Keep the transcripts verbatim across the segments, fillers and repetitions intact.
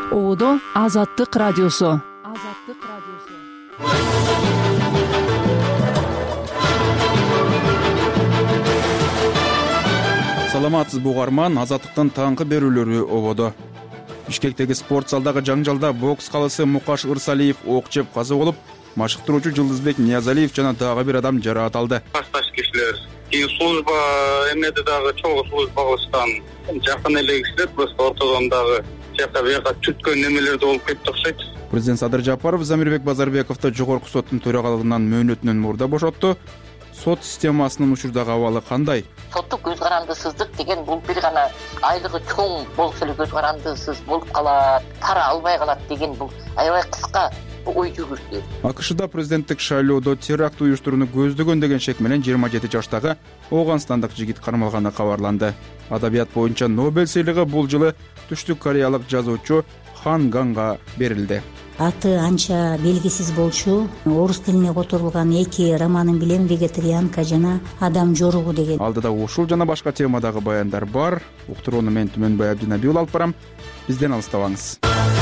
Оодо Азаттык радиосу. Азаттык радиосу. Саламатсыз угарман, Азаттыктын таңкы берүүлөрү ободо. Бишкектеги спорт залдагы жаңжалда бокс калысы Мукаш Ырсалиев ок жеп каза болуп, машыктыруучу Жылдызбек Ниязалиев жана дагы бир адам жараат алды. Касташ кишилер кийин служба эмнеде дагы чогуу служба кылышкан жакын эле кишилер просто ортодон дагы жака бияка түткөн немелерде болуп кетти окшойт. Президент Садыр Жапаров Замирбек Базарбековду жогорку соттун төрагалыгынан мөөнөтүнөн мурда бошотту. Сот системасынын учурдагы абалы кандай? Соттук көз карандысыздык деген бул бир гана айлыгы чоң болсо эле көз карандысыз болуп калат, пара албай калат деген бул аябай кыска ой жүгүртүү. АКШда президенттик шайлоодо теракт уюштурууну көздөгөн деген шек менен жыйырма жети жаштагы Ооганстандык жигит кармалганы кабарланды. Адабият боюнча Нобель сыйлыгы бул жылы Түштүк Кореялык жазуучу Хан Ганга берилди. Аты анча белгисиз болчу. Орус тилине которулган эки романын билем, Вегетарианка жана Адам жоругу деген. Алдыда ушул жана башка темадагы баяндар бар. Уктурууну мен Түмөнбай Абдинабиул алып барам. Бизден алыстабаңыз.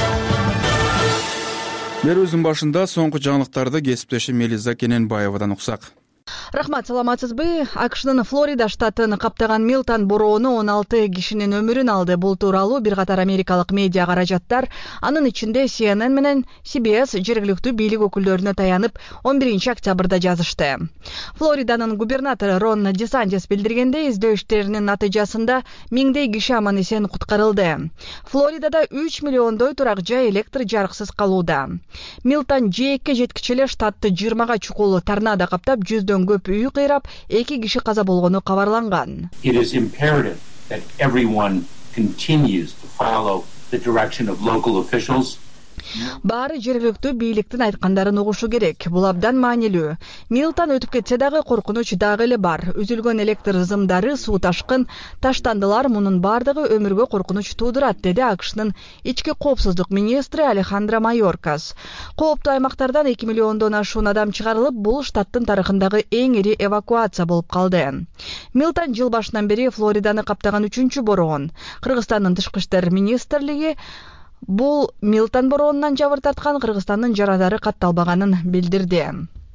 Берүүбүздүн башында соңку жаңылыктарды кесиптешим Мелиза Кененбаевадан уксак. Рахмат, саламатсызбы? АКШнын Флорида штатын каптаган Милтон бороону он алты кишинин өмүрүн алды. Бул тууралуу бир катар америкалык медиа каражаттар, анын ичинде Си Эн Эн менен Си Би Эс жергиликтүү бийлик өкүлдөрүнө таянып он биринчи октябрда жазышты. Флориданын губернатору Рон Ди Сантис билдиргендей, издөө иштеринин натыйжасында миңдей киши аман эсен куткарылды. Флоридада үч миллиондой турак жай электр жарыксыз калууда. Милтон жээкке жеткиче эле штатты жыйырмага чукул торнадо каптап, жүздөн көп үй кыйрап, эки киши каза болгону кабарланган. It is imperative that everyone continues to follow the direction of local officials. Баары жергиликтүү бийликтин айткандарын угушу керек. Бул абдан маанилүү. Милтон өтүп кетсе дагы коркунуч дагы эле бар. Үзүлгөн электр ызымдары, суу ташкын, таштандылар, мунун бардыгы өмүргө коркунуч туудурат, деди АКШнын ички коопсуздук министри Алехандро Майоркас. Кооптуу аймактардан эки миллиондон ашуун адам чыгарылып, бул штаттын тарыхындагы эң ири эвакуация болуп калды. Милтон жыл башынан бери Флориданы каптаган үчүнчү бороон. Кыргызстандын тышкы иштер министрлиги бул Милтон бороонунан жабыр тарткан Кыргызстандын жарадары катталбаганын билдирди.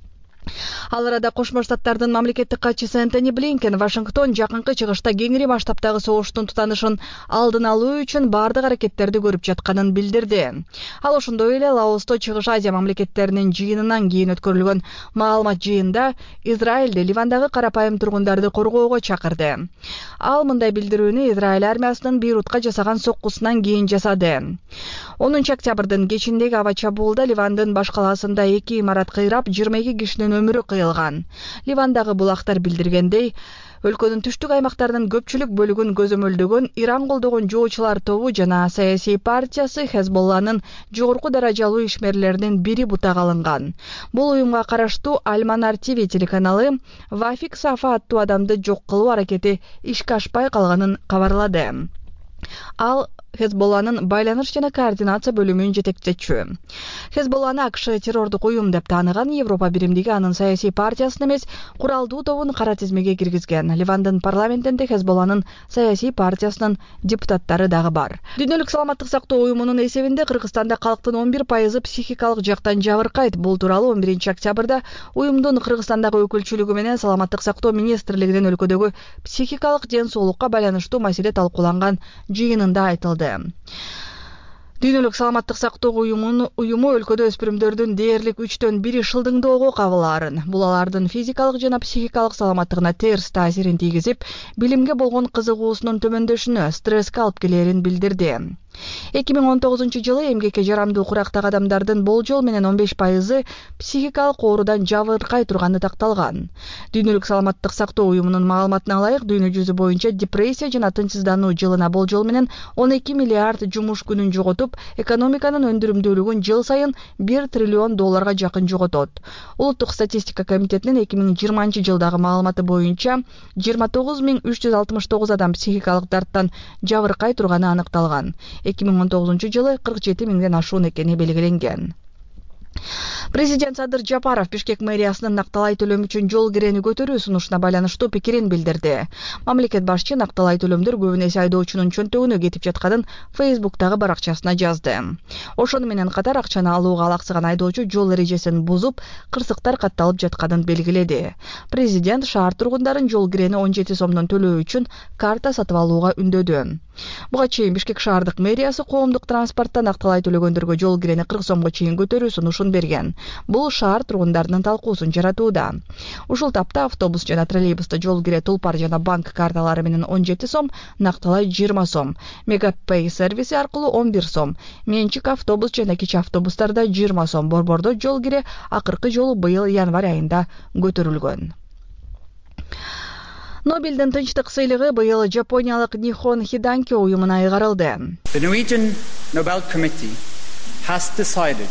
Ал арада Кошмо Штаттардын мамлекеттик катчысы Энтони Блинкен Вашингтон жакынкы чыгышта кеңири масштабтагы согуштун тутанышын алдын алуу үчүн бардык аракеттерди көрүп жатканын билдирди. Ал ошондой эле Лаосто Чыгыш Азия мамлекеттеринин жыйынынан кийин өткөрүлгөн маалымат жыйында Израилде Ливандагы карапайым тургундарды коргоого чакырды. Ал мындай билдирүүнү Израиль армиясынын Бейрутка жасаган соккусунан кийин жасады. онунчу октябрдын кечиндеги аба чабуулда Ливандын баш калаасында эки имарат кыйрап, жыйырма эки кишинин өмүрү кыйылган. Ливандагы булактар билдиргендей, өлкөнүн түштүк аймактарынын көпчүлүк бөлүгүн көзөмөлдөгөн Иран колдогон жоочулар тобу жана саясий партиясы Хезболланын жогорку даражалуу ишмерлеринин бири бутага алынган. Бул уюмга караштуу Аль-Манар Ти Ви телеканалы Вафик Сафа аттуу адамды жок кылуу аракети ишке ашпай калганын кабарлады. Ал Хезболланын байланыш жана координация бөлүмүнүн жетекчичү. Хезболланы АКШ террордук уюм деп тааныган Европа биримдиги анын саясий партиясын эмес, куралдуу тобун кара тизмеге киргизген. Ливандын парламентинде Хезболланын саясий партиясынын депутаттары дагы бар. Дүйнөлүк саламаттык сактоо уюмунун эсебинде Кыргызстанда калктын он бир пайызы психикалык жактан жабыркайт. Бул тууралуу он биринчи октябрда уюмдун Кыргызстандагы өкүлчүлүгү менен саламаттык сактоо министрлигинин өлкөдөгү психикалык ден соолукка байланыштуу маселе талкууланган жыйынында айтылды. Дүйнөлүк саламаттык сактоо уюмунун уюму өлкөдө өспүрүмдөрдүн дээрлик үчтөн бири шылдыңдоого кабылаарын, бул алардын физикалык жана психикалык саламаттыгына терс таасирин тийгизип, билимге болгон кызыгуусунун төмөндөшүнө, стресске алып келерин билдирди. эки миң он тогузунчу жылы эмгекке жарамдуу курактагы адамдардын болжол менен он беш пайызы психикалык оорудан жабыркай турганы такталган. Дүйнөлүк саламаттык сактоо уюмунун маалыматына ылайык, дүйнө жүзү боюнча депрессия жана тынчсыздануу жылына болжол менен он эки миллиард жумуш күнүн жоготуп, экономиканын өндүрүмдүүлүгүн жыл сайын бир триллион долларга жакын жоготот. Улуттук статистика комитетинин эки миң жыйырманчы жылдагы маалыматы боюнча жыйырма тогуз миң үч жүз алтымыш тогуз адам психикалык дарттан жабыркай турганы аныкталган. эки миң он тогузунчу жылы кырк жети миңден ашуун экени белгиленген. Президент Садыр Жапаров Бишкек мэриясынын Накталай төлөм үчүн жол кирени көтөрүү сунушуна байланыштуу пикирин билдирди. Мамлекет башчы Накталай төлөмдөр көбүн эсе айдоочунун чөнтөгүнө кетип жатканын Фейсбуктагы баракчасына жазды. Ошону менен катар акчаны алууга алаксыган айдоочу жол эрежесин бузуп, кырсыктар катталып жатканын белгиледи. Президент шаар тургундарын жол кирени он жети сомдон төлөө үчүн карта сатып алууга үндөдү. Буга чейин Бишкек шаардык мэриясы коомдук транспортто Накталай төлөгөндөргө жол кирени кырк сомго чейин көтөрүү сунушун берген. Бул шаар тургундарынын талкуусун жаратууда. Ушул тапта автобус жана троллейбуста жол кире тулпар жана банк карталары менен он жети сом, Накталай жыйырма сом, Мегапей сервиси аркылуу он бир сом, менчик автобус жана кичи автобустарда жыйырма сом, борбордо жол кире акыркы жолу быйыл январь айында көтөрүлгөн. Нобелдин тынчтык сыйлыгы быйыл Жапониялык Нихон Хиданки уюмуна айгарылды. The Norwegian Nobel Committee has decided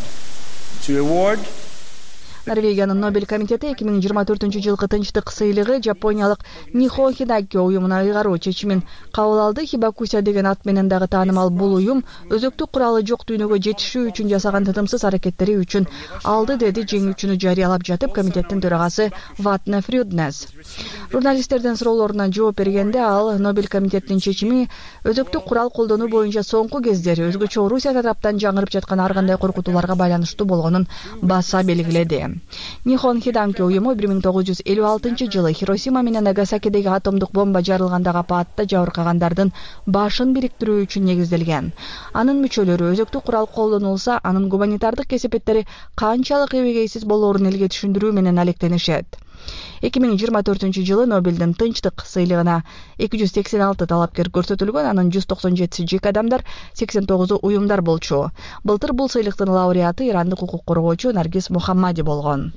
to award Норвегиянын Нобель комитети эки миң жыйырма төртүнчү жылкы тынчтык сыйлыгы Жапониялык Нихон Хиданки уюмуна айгаруу чечимин кабыл алды. Хибакуся деген ат менен дагы таанымал бул уюм өзөктүк куралы жок дүйнөгө жетишүү үчүн жасаган тытымсыз аракеттери үчүн алды, деди жеңүүчүнү жарыялап жатып комитеттин төрагасы Ватне Фрюднес. Журналисттердин суроолоруна жооп бергенде ал Нобель комитетинин чечими өзөктүк курал колдонуу боюнча соңку кездери өзгөчө Орусия тараптан жаңырып жаткан ар кандай коркутууларга байланыштуу болгонун баса белгиледи. Нихон Хиданки уюму бир миң тогуз жүз элүү алтынчы жылы Хиросима менен Нагасакидеги атомдук бомба жарылгандагы апатта жабыркагандардын башын бириктирүү үчүн негизделген. Анын мүчөлөрү өзөктүк курал колдонулса, анын гуманитардык кесепеттери канчалык эбегейсиз болоорун элге түшүндүрүү менен алектенишет. эки миң жыйырма төртүнчү жылы Нобелдин тынчтык сыйлыгына эки жүз сексен алты талапкер көрсөтүлгөн, анын жүз токсон жетиси жеке адамдар, сексен тогузу уюмдар болчу. Былтыр бул сыйлыктын лауреаты ирандык укук коргоочу Наргиз Мухаммади болгон.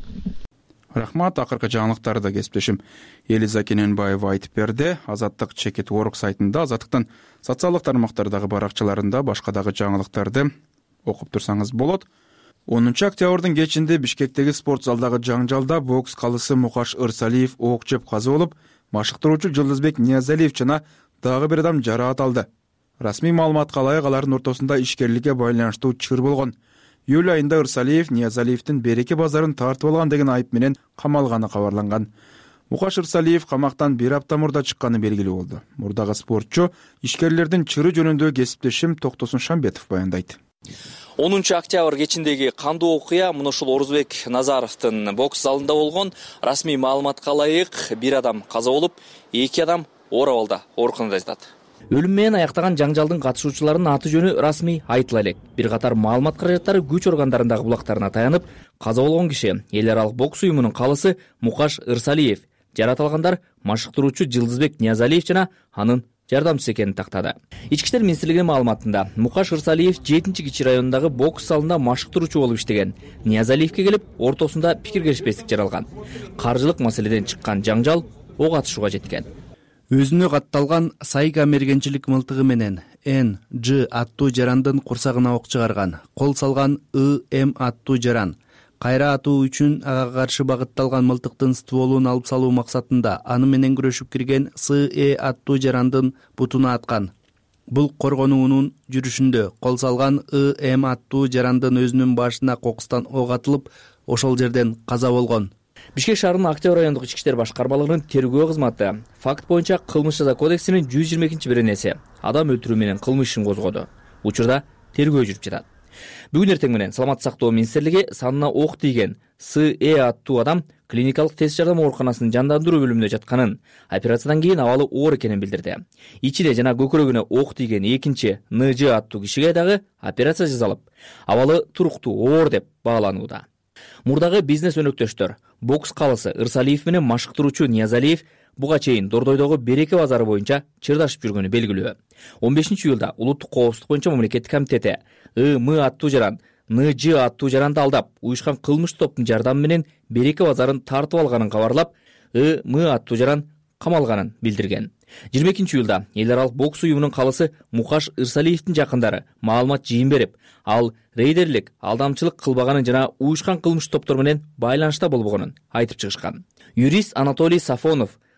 Рахмат, акыркы жаңылыктарды кесиптешим Элиза Кененбаева айтып берди. Азаттык чекит орг сайтында, Азаттыктын социалдык тармактардагы баракчаларында башка дагы жаңылыктарды окуп турсаңыз болот. онунчу октябрдын кечинде Бишкектеги спорт залдагы жаңжалда бокс калысы Мукаш Ырсалиев ок жеп каза болуп, машыктыруучу Жылдызбек Ниязалиев жана дагы бир адам жараат алды. Расмий маалыматка ылайык алардын ортосунда ишкерликке байланыштуу чыр болгон. Июль айында Ырсалиев Ниязалиевдин Береке базарын тартып алган деген айып менен камалганы кабарланган. Мукаш Ырсалиев камактан бир апта мурда чыкканы белгилүү болду. Мурдагы спортчу ишкерлердин чыры жөнүндө кесиптешим Токтосун Шамбетов баяндайт. онунчу октябрь кечиндеги кандуу окуя мына ушул Орузбек Назаровдун бокс залында болгон. Расмий маалыматка ылайык бир адам каза болуп, эки адам оор абалда ооруканада жатат. Өлүм менен аяктаган жаңжалдын катышуучуларынын аты жөнү расмий айтыла элек. Бир катар маалымат каражаттары күч органдарындагы булактарына таянып, каза болгон киши эл аралык бокс уюмунун калысы Мукаш Ырсалиев, жараат алгандар машыктыруучу Жылдызбек Ниязалиев жана анын жардамчысы экенин тактады. Ички иштер министрлигинин маалыматында Мукаш Ырсалиев жетинчи кичи районундагы бокс залында машыктыруучу болуп иштеген. Ниязалиевке келип, ортосунда пикир келишпестик жаралган. Каржылык маселеден чыккан жаңжал ок атышууга жеткен. Өзүнө катталган Сайга мергенчилик мылтыгы менен Н Ж аттуу жарандын курсагына ок чыгарган. Кол салган И М аттуу жаран кайра атуу үчүн ага каршы багытталган мылтыктын стволун алып салуу максатында аны менен күрөшүп кирген С Э аттуу жарандын бутуна аткан. Бул коргонуунун жүрүшүндө кол салган И М аттуу жарандын өзүнүн башына кокустан ок атылып, ошол жерден каза болгон. Бишкек шаарынын Актөө райондук ички иштер башкармалыгынын тергөө кызматы факт боюнча кылмыш жаза кодексинин жүз жыйырма экинчи беренеси адам өлтүрүү менен кылмыш ишин козгоду. Учурда тергөө жүрүп жатат. Бүгүн эртең менен Саламаттык сактоо министрлиги санына ок тийген С Э аттуу адам клиникалык тест жардам ооруканасынын жандандыруу бөлүмүндө жатканын, операциядан кийин абалы оор экенин билдирди. Ичине жана көкүрөгүнө ок тийген экинчи Н Ж аттуу кишиге дагы операция жасалып, абалы туруктуу оор деп бааланууда. Мурдагы бизнес өнөктөштөр бокс калысы Ырсалиев менен машыктыруучу Ниязалиев буга чейин Дордойдогу Береке базары боюнча чырдашып жүргөнү белгилүү. он бешинчи июлда улуттук коопсуздук боюнча мамлекеттик комитети И М аттуу жаран, Н Ж аттуу жаранды алдап, уюшкан кылмыш топтун жардамы менен Береке базарын тартып алганын кабарлап, И М аттуу жаран камалганын билдирген. жыйырма экинчи июлда эл аралык бокс уюмунун калысы Мукаш Ырсалиевдин жакындары маалымат жыйын берип, ал рейдерлик, алдамчылык кылбаганын жана уюшкан кылмыш топтор менен байланышта болбогонун айтып чыгышкан. Юрист Анатолий Сафонов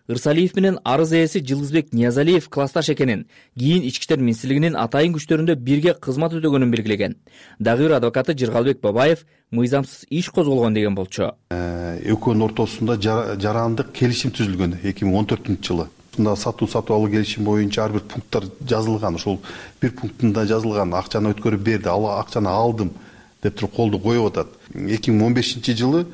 Ырсалиев менен арыз ээси Жылдызбек Ниязалиев классташ экенин, кийин ички иштер министрлигинин атайын күчтөрүндө бирге кызмат өтөгөнүн белгилеген. Дагы бир адвокаты Жыргалбек Бабаев мыйзамсыз иш козголгон деген болчу. Экөөнүн ортосунда жарандык келишим түзүлгөн эки миң он төртүнчү жылы. Сатуу сатып алуу келишим боюнча ар бир пункттар жазылган. Ошол бир пунктунда жазылган акчаны өткөрүп берди, ал акчаны алдым деп туруп колду коюп атат. эки миң он бешинчи жылы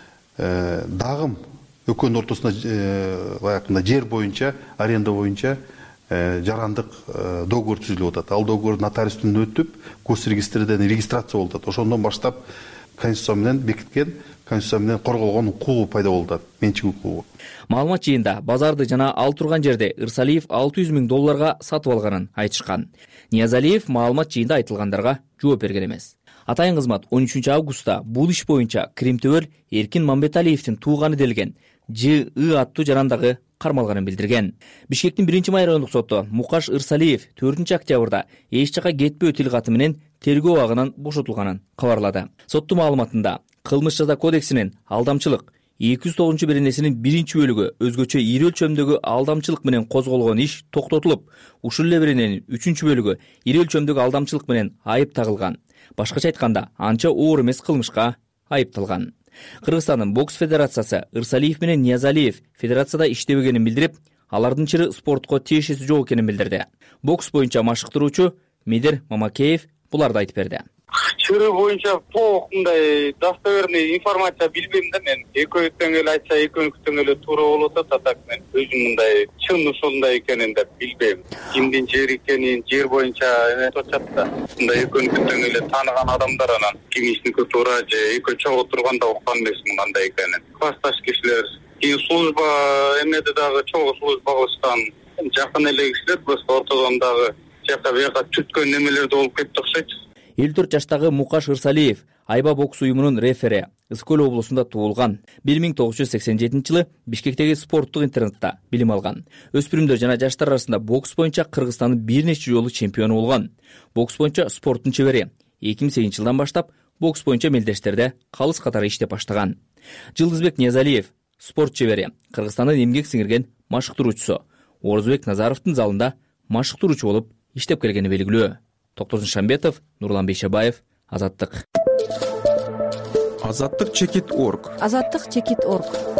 дагы экөөнүн ортосунда баягында жер боюнча, аренда боюнча жарандык договор түзүлүп атат. Ал договор нотариустан өтүп, госрегистрден регистрация болуп атат. Ошондон баштап Конституция менен бекиткен, Конституция менен корголгон укугу пайда болуп атат, менчик укугу. Маалымат жыйында базарды жана ал турган жерде Ырсалиев алты жүз миң долларга сатып алганын айтышкан. Ниязалиев маалымат жыйында айтылгандарга жооп берген эмес. Атайын кызмат он үчүнчү августта бул иш боюнча Кримтөбөл Эркин Мамбеталиевдин тууганы делген Ж И аттуу жарандагы кармалганын билдирген. Бишкектин биринчи май райондук соту Мукаш Ырсалиев төртүнчү октябрда эч жака кетпөө тил каты менен тергөө абагынан бошотулганын кабарлады. Соттун маалыматында Кылмыш жаза кодексинин алдамчылык эки жүз тогузунчу беренесинин биринчи бөлүгү өзгөчө ири өлчөмдөгү алдамчылык менен козголгон иш токтотулуп, ушул эле берененин үчүнчү бөлүгү ири өлчөмдөгү алдамчылык менен айып тагылган. Башкача айтканда, анча оор эмес кылмышка айыпталган. Кыргызстандын бокс федерациясы Ырсалиев менен Ниязалиев федерацияда иштебегенин билдирип, алардын чыры спортко тиешеси жок экенин билдирди. Бокс боюнча машыктыруучу Медер Мамакеев буларды айтып берди. Чыры боюнча толук мындай достоверный информация билбейм да мен. Экөөтөн эле айтса, экөөнүктөн эле туура болот атат, так мен өзүм мындай чын ушундай экенин деп билбейм. Кимдин жери экенин, жер боюнча эме точат да. Мындай экөөнүктөн эле тааныган адамдар анан кимисники туура же экөө чогуу турганда уккан эмесмин кандай экенин. Классташ кишилер, кийин служба эмеде дагы чогуу служба кылышкан жакын эле кишилер, просто ортодон дагы жакка бияка түткөн немелер болуп кетти окшойт. элүү төрт жаштагы Мукаш Ырсалиев Айба бокс уюмунун рефери, Ысык-Көл облусунда туулган. бир миң тогуз жүз сексен жетинчи жылы Бишкектеги спорттук интернатта билим алган. Өспүрүмдөр жана жаштар арасында бокс боюнча Кыргызстандын бир нече жолу чемпиону болгон. Бокс боюнча спорттун чебери. эки миң сегизинчи жылдан баштап бокс боюнча мелдештерде калыс катары иштеп баштаган. Жылдызбек Ниязалиев спорт чебери, Кыргызстандын эмгек сиңирген машыктыруучусу. Орозбек Назаровдун залында машыктыруучу болуп иштеп келгени белгилүү. Токтозун Шамбетов, Нурлан Бейшебаев, Азаттык. Азаттык чекит орг. Азаттык чекит орг.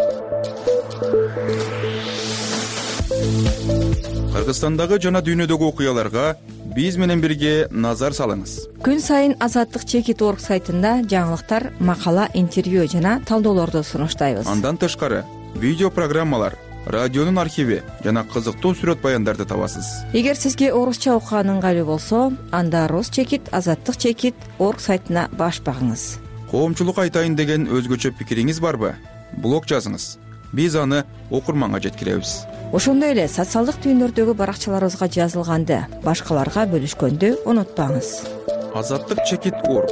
Кыргызстандагы жана дүйнөдөгү окуяларга биз менен бирге назар салыңыз. Күн сайын Азаттык чекит орг сайтында жаңылыктар, макала, интервью жана талдоолорду сунуштайбыз. Андан тышкары видео программалар, радионун архиви жана кызыктуу сүрөт баяндарды табасыз. Эгер сизге орусча окуган ыңгайлуу болсо, анда Рус чекит, Азаттык чекит орг сайтына баш багыңыз. Коомчулукка айтайын деген өзгөчө пикириңиз барбы? Блог жазыңыз. Биз аны окурманга жеткиребиз. Ошондой эле социалдык түйүндөрдөгү баракчаларыбызга жазылганды башкаларга бөлүшкөндү унутпаңыз. Азаттык чекит орг.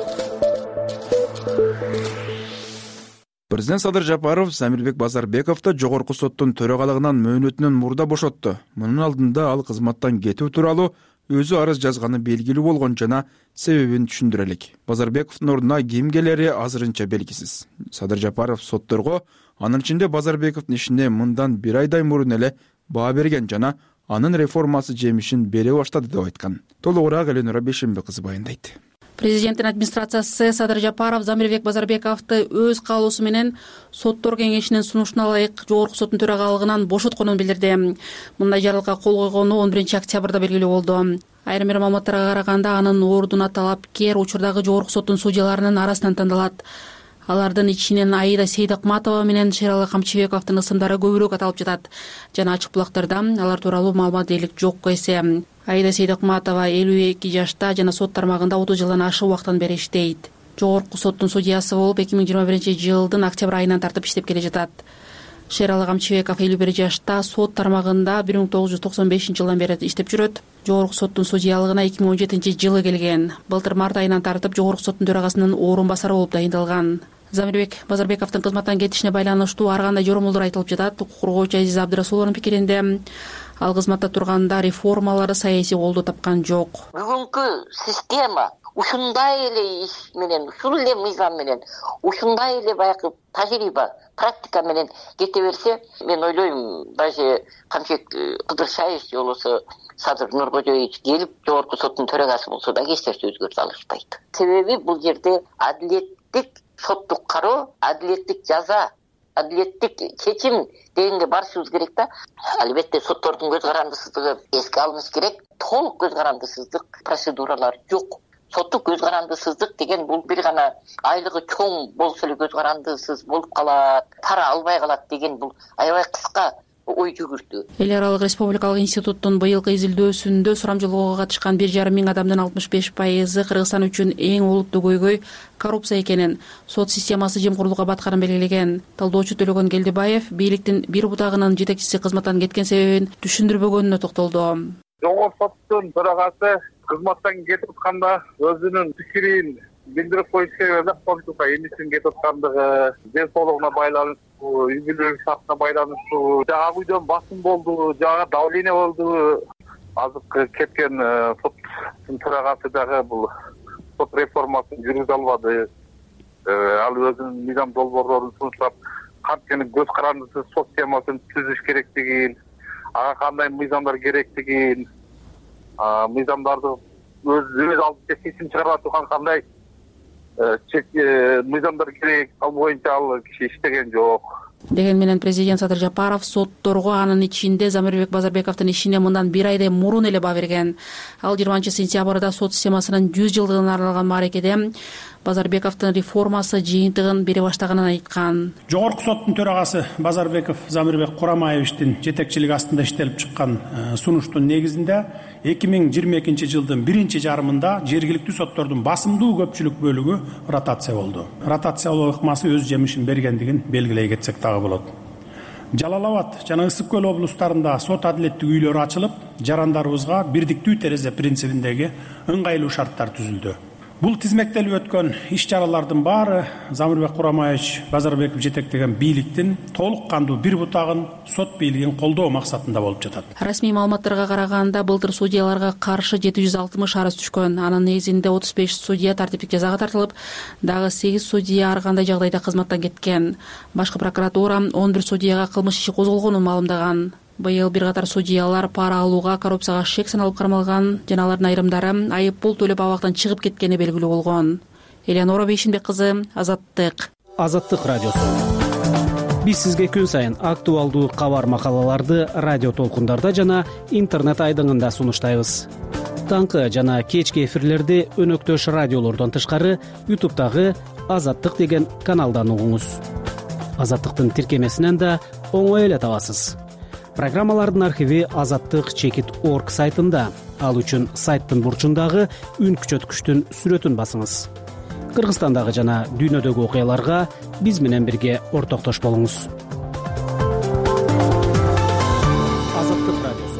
Президент Садыр Жапаров Замирбек Базарбековду жогорку соттун төрагалыгынан мөөнөтүнөн мурда бошотту. Мунун алдында ал кызматтан кетүү тууралуу өзү арыз жазганы белгилүү болгон жана себебин түшүндүрөлүк. Базарбековдун ордуна ким келери азырынча белгисиз. Садыр Жапаров сотторго анын ичинде Базарбековдун ишине мындан бир айдай мурун эле баа берген жана анын реформасы жемишин бере баштады деп айткан. Толугураак Эленора Бейшембе кызы баяндайт. Президенттин администрациясы Садыр Жапаров Замирбек Базарбековду өз каалоосу менен соттор кеңешинин сунушуна ылайык жогорку соттун төрагалыгынан бошотконун билдирди. Мындай жарлыкка кол койгону он биринчи октябрда белгилүү болду. Айрым бир маалыматтарга караганда анын ордуна талапкер учурдагы жогорку соттун судьяларынын арасынан тандалат. Алардын ичинен Аида Сейдакматова менен Шералы Камчыбековдун ысымдары көбүрөөк аталып жатат. Жана ачык булактарда алар тууралуу маалымат дээрлик жок эсе. Аида Сейдакматова элүү эки жашта жана сот тармагында отуз жылдан ашык убакыттан бери иштейт. Жогорку соттун судьясы болуп эки миң жыйырма биринчи жылдын октябрь айынан тартып иштеп келе жатат. Шералы Камчыбеков элүү бир жашта сот тармагында бир миң тогуз жүз токсон бешинчи жылдан бери иштеп жүрөт. Жогорку соттун судьялыгына эки миң он жетинчи жылы келген. Былтыр март айынан тартып жогорку соттун төрагасынын орун басары болуп дайындалган. Замирбек Базарбековдун кызматтан кетишине байланыштуу ар кандай жоромолдор айтылып жатат. Укук коргоочу Азиза Абдырасулованын пикиринде ал кызматта турганда реформалары саясий колдоо тапкан жок. Бүгүнкү система ушундай эле иш менен, ушул эле мыйзам менен, ушундай эле баягы тажрыйба, практика менен кете берсе, мен ойлойм, даже Камчек Кыдыршаев же болбосо Садыр Нуркожоевич келип жогорку соттун төрагасы болсо да эч нерсе өзгөртө алышпайт. Себеби бул жерде адилеттик соттук кароо, адилеттик жаза, адилеттик чечим дегенге барышыбыз керек да. Албетте соттордун көз карандысыздыгы эске алыныш керек. Толук көз карандысыздык процедуралар жок. Соттук көз карандысыздык деген бул бир гана айлыгы чоң болсо эле көз карандысыз болуп калат, пара албай калат деген бул аябай кыска ой жүгүртүү. Эл аралык республикалык институттун быйылкы изилдөөсүндө сурамжылоого катышкан бир жарым миң адамдын алтымыш беш пайызы Кыргызстан үчүн эң олуттуу көйгөй коррупция экенин, сот системасы жемкорлукка батканын белгилеген талдоочу Төлөгөн Келдибаев бийликтин бир бутагынын жетекчиси кызматтан кеткен себебин түшүндүрбөгөнүнө токтолду. Жогорку соттун төрагасы кызматтан кетип атканда өзүнүн пикирин билдирип коюш керек да, коомчулукка эмнесин кетип аткандыгы, ден соолугуна байланыштуу, үй бүлөлүк шартына байланыштуу, жагы үйдөн басым болду, жагы давление болду. Азыркы кеткен соттун төрагасы дагы бул сот реформасын жүргүзө албады. Ал өзүнүн мыйзам долбоорлорун сунуштап, кантип көз карандысыз сот системасын түзүш керектигин, ага кандай мыйзамдар керектигин, мыйзамдарды өз өз алдынча чечим чыгарып турган кандай мыйзамдар керек, ал боюнча ал киши иштеген жок. Деген менен президент Садыр Жапаров сотторго анын ичинде Замирбек Базарбековдун ишине мындан бир айдай мурун эле баа берген. Ал жыйырманчы сентябрда сот системасынын жүз жылдыгына арналган мааракеде Базарбековдун реформасы жыйынтыгын бере баштаганын айткан. Жогорку соттун төрагасы Базарбеков Замирбек Курамаевичтин жетекчилиги астында иштелип чыккан сунуштун негизинде эки миң жыйырма экинчи жылдын биринчи жарымында жергиликтүү соттордун басымдуу көпчүлүк бөлүгү ротация болду. Ротациялоо ыкмасы өз жемишин бергендигин белгилей кетсек дагы болот. Жалал Абад жана Ысык Көл облустарында сот адилеттик үйлөрү ачылып, жарандарыбызга бирдиктүү терезе принцибиндеги ыңгайлуу шарттар түзүлдү. Бул тизмектелип өткөн иш-чаралардын баары Замирбек Курамаевич Базарбеков жетектеген бийликтин толук кандуу бир бутагын сот бийлигин колдоо максатында болуп жатат. Расмий маалыматтарга караганда былтыр судьяларга каршы жети жүз алтымыш арыз түшкөн. Анын негизинде отуз беш судья тартиптик жазага тартылып, дагы сегиз судья ар кандай жагдайда кызматтан кеткен. Башкы прокуратура он бир судьяга кылмыш иши козголгонун маалымдаган. Быйыл бир катар судьялар пара алууга, коррупцияга шек саналып кармалган, жана алардын айрымдары айып пул төлөп абактан чыгып кеткени белгилүү болгон. Элеонора Бейшимбек кызы, Азаттык. Азаттык радиосу. Биз сизге күн сайын актуалдуу кабар макалаларды радио толкундарда жана интернет айдыңында сунуштайбыз. Таңкы жана кечки эфирлерди өнөктөш радиолордон тышкары ютубтагы Азаттык деген каналдан угуңуз. Азаттыктын тиркемесинен да оңой эле табасыз. Программалардын архиви азаттык чекит точка орг сайтында. Ал үчүн сайттын бурчундагы үн күчөткүчтүн сүрөтүн басыңыз. Кыргызстандагы жана дүйнөдөгү окуяларга биз менен бирге ортоктош болуңуз. Азаттык радиосу.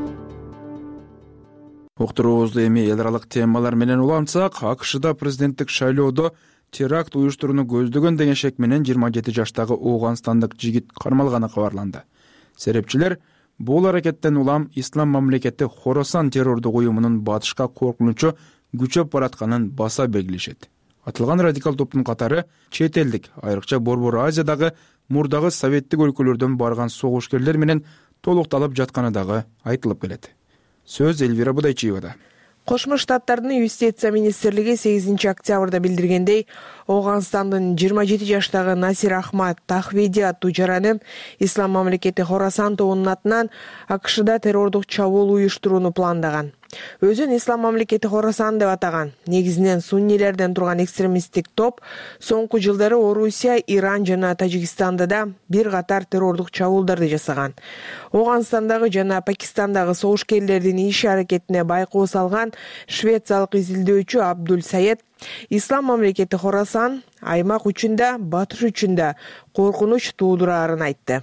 Уктуруубузду эми эл аралык темалар менен улантсак, АКШда президенттик шайлоодо теракт уюштурууну көздөгөн деген шек менен жыйырма жети жаштагы Ооганстандык жигит кармалганы кабарланды. Серепчилер бул аракеттен улам Ислам мамлекети Хорасан террордук уюмунун батышка коркунучу күчөп баратканын баса белгилешет. Атылган радикал топтун катары чет элдик, айрыкча Борбор Азиядагы мурдагы советтик өлкөлөрдөн барган согушкерлер менен толукталып жатканы дагы айтылып келет. Сөз Эльвира Будайчиевада. Кошмо Штаттардын юстиция министрлиги сегизинчи октябрда билдиргендей, Ооганстандын жыйырма жети жаштагы Насир Ахмад Тахвиди аттуу жараны Ислам мамлекети Хорасан тобунун атынан АКШда террордук чабуул уюштурууну пландаган. Өзүн Ислам мамлекети Хорасан деп атаган. Негизинен суннилерден турган экстремисттик топ соңку жылдары Орусия, Иран жана Тажикстанда да бир катар террордук чабуулдарды жасаган. Ооганстандагы жана Пакистандагы согушкерлердин иш аракетине байкоо салган швециялык изилдөөчү Абдул Саед Ислам мамлекети Хорасан аймак үчүн да, батыш үчүн да коркунуч туудураарын айтты.